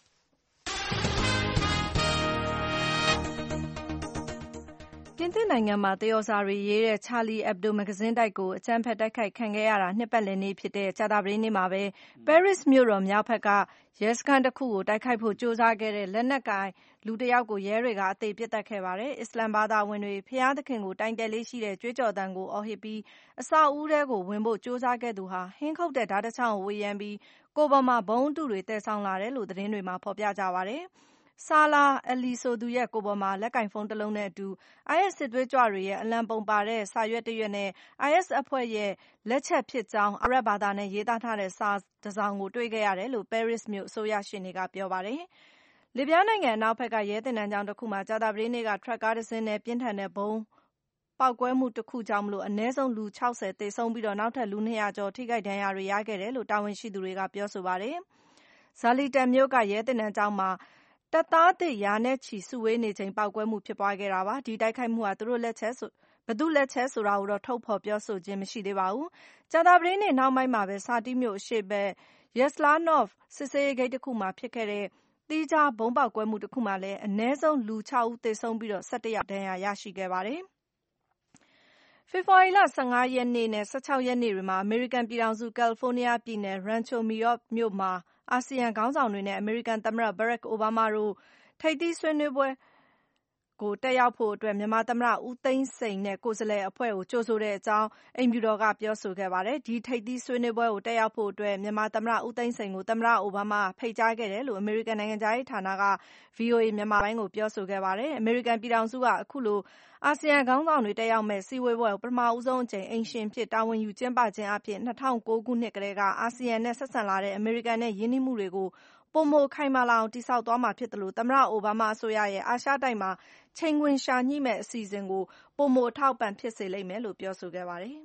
[SPEAKER 6] ပြင်သစ်နိုင်ငံမှာသရော်စာတွေရေးတဲ့ Charlie Hebdo မဂ္ဂဇင်းတိုက်ကိုအကြမ်းဖက်တိုက်ခိုက်ခံခဲ့ရတာနှစ်ပတ်လည်နေ့ဖြစ်တဲ့ကြာသပတေးနေ့မှာပဲ Paris မြို့တော်မြောက်ဘက်ကရဲစခန်းတစ်ခုကိုတိုက်ခိုက်ဖို့ကြိုးစားခဲ့တဲ့လက်နက်ကိုင်လူတစ်ယောက်ကိုရဲတွေကအသေပစ်သတ်ခဲ့ပါတယ်။အစ္စလာမ်ဘာသာဝင်တွေဘုရားသခင်ကိုတိုင်တည်လေးရှိတဲ့ကြွေးကြော်သံကိုအော်ဟစ်ပြီးအဆောက်အဦထဲကိုဝင်ဖို့ကြိုးစားခဲ့သူဟာဟင်းခုတ်တဲ့ဓားတစ်ချောင်းကိုဝေယမ်းပြီးကိုယ်ပေါ်မှာဘုံအတုတွေသယ်ဆောင်လာတယ်လို့သတင်းတွေမှာဖော်ပြကြပါတယ်။ Salah Ali ဆိုသူရဲ့ကိုယ်ပေါ်မှာလက်ကင်ဖုန်းတစ်လုံးနဲ့အတူ အိုင်အက်စ် စစ်သွေးကြွတွေရဲ့အလံပုံပါတဲ့စာရွက်တစ်ရွက်နဲ့ အိုင်အက်စ် အဖွဲ့ရဲ့လက်ချက်ဖြစ်ကြောင်းအာရပ်ဘာသာနဲ့ရေးသားထားတဲ့စာတစ်စောင်ကိုတွေ့ခဲ့ရတယ်လို့ Paris မြို့အစိုးရရှေ့နေကပြောပါတယ်။လစ်ဗျားနိုင်ငံအနောက်ဘက်ကရဲသင်တန်းကျောင်းတစ်ခုမှာကြာသပတေးနေ့ကထရပ်ကားတစ်စင်းနဲ့ပြင်းထန်တဲ့ဗုံးပေါက်ကွဲမှုတစ်ခုကြောင့်အနည်းဆုံးလူခြောက်ဆယ်သေဆုံးပြီးနောက်ထပ်လူနှစ်ရာကျော်ထိခိုက်ဒဏ်ရာတွေရခဲ့တယ်လို့တာဝန်ရှိသူတွေကပြောဆိုပါတယ်။ Zaventem မြို့ကရဲသင်တန်းကျောင်းမှာတပ်သားသစ်ရာနဲ့ချီစုဝေးနေချိန်ပေါက်ကွဲမှုဖြစ်ပွားခဲ့တာပါ။ဒီတိုက်ခိုက်မှုဟာသူတို့လက်ချက်ဆိုဘယ်သူ့လက်ချက်ဆိုတာကိုတော့ထုတ်ဖော်ပြောဆိုခြင်းမရှိသေးပါဘူး။ကြာသပတေးနေ့နှောင်းပိုင်းမှာပဲ Sati မြို့အရှေ့ဘက် Yaslanov စစ်ဆေးရေးဂိတ်တစ်ခုမှာဖြစ်ခဲ့တဲ့သီးခြားဗုံးပေါက်ကွဲမှုတစ်ခုမှာလည်းအနည်းဆုံးလူခြောက်ဦးသေဆုံးပြီးဆယ့်တစ်ယောက်ဒဏ်ရာရရှိခဲ့ပါတယ်။ဖေဖော်ဝါရီလ၁၅ရက်နေ့နဲ့၁၆ရက်နေ့တွေမှာအမေရိကန်ပြည်ထောင်စုကယ်လီဖိုးနီးယားပြည်နယ် Rancho Mirage မြို့မှာအာဆီယံခေါင်းဆောင်တွေနဲ့အမေရိကန်သမ္မတ Barack Obama တို့ထိပ်သီးဆွေးနွေးပွဲကိုတက်ရောက်ဖို့အတွက်မြန်မာသမ္မတဦးသိန်းစိန်နဲ့ကိုယ်စားလှယ်အဖွဲ့ကိုကြိုဆိုတဲ့အကြောင်းအိမ်ဖြူတော်ကပြောဆိုခဲ့ပါတယ်။ဒီထိပ်သီးဆွေးနွေးပွဲကိုတက်ရောက်ဖို့အတွက်မြန်မာသမ္မတဦးသိန်းစိန်ကိုသမ္မတအိုဘားမားကဖိတ်ကြားခဲ့တယ်လို့အမေရိကန်နိုင်ငံခြားရေးဌာနက ဗွီအိုအေမြန်မာပိုင်းကိုပြောဆိုခဲ့ပါတယ်။အမေရိကန်ပြည်ထောင်စုကအခုလိုအာဆီယံခေါင်းဆောင်တွေတက်ရောက်မယ့်စည်းဝေးပွဲကိုပထမဦးဆုံးအကြိမ်အိမ်ရှင်ဖြစ်တာဝန်ယူကျင်းပခြင်းအားဖြင့်၂၀၀၉ခုနှစ်ကတည်းကအာဆီယံနဲ့ဆက်ဆံလာတဲ့အမေရိကန်နဲ့ရင်းနှီးမှုတွေကိုပိုမိုခိုင်မာလာအောင်တည်ဆောက်သွားမှာဖြစ်သလိုသမ္မတအိုဘားမားအစိုးရရဲ့အာရှတိုက်မှာချိန်ခွင်လျှာညှိမယ့်အစီအစဉ်ကိုပိုမိုအထောက်အပံ့ဖြစ်စေလိမ့်မယ်လို့ပြောဆိုခဲ့ပါတယ်။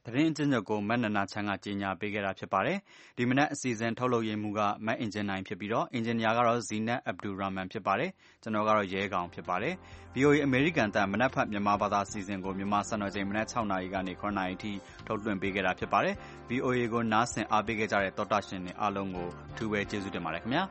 [SPEAKER 2] သတင်းအကျဉ်းချုပ်ကိုမတ်နနာချန်ကကြေညာပေးခဲ့တာဖြစ်ပါတယ်။ဒီမနက်အစီအစဉ်ထုတ်လုပ်ရေးမှူးကမတ်အင်ဂျင်နိုင်ဖြစ်ပြီးတော့အင်ဂျင်နီယာကတော့ဇီနတ်အဗ်ဒူရာမန်ဖြစ်ပါတယ်။ကျွန်တော်ကတော့ရဲကောင်ဖြစ်ပါတယ်။ V O A အမေရိကန်တန်မနက်ဖက်မြန်မာဘာသာအစီအစဉ်ကိုမြန်မာစံတော်ချိန်မနက်၆နာရီကနေ၇နာရီထိထုတ်လွှင့်ပေးခဲ့တာဖြစ်ပါတယ်။ V O A ကိုနားဆင်အားပေးခဲ့ကြတဲ့သောတာရှင်တွေအားလုံးကိုအထူးပဲကျေးဇူးတင်ပါတယ်ခင်ဗျာ။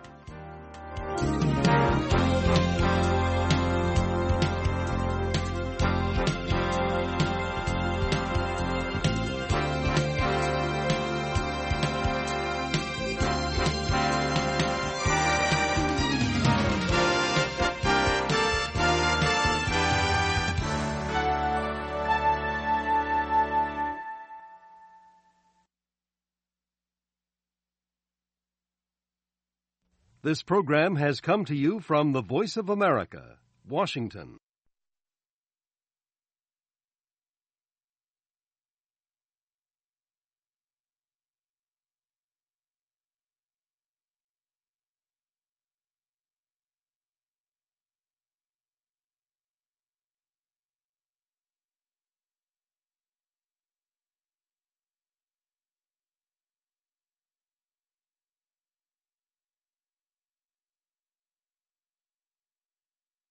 [SPEAKER 8] This program has come to you from the Voice of America, Washington.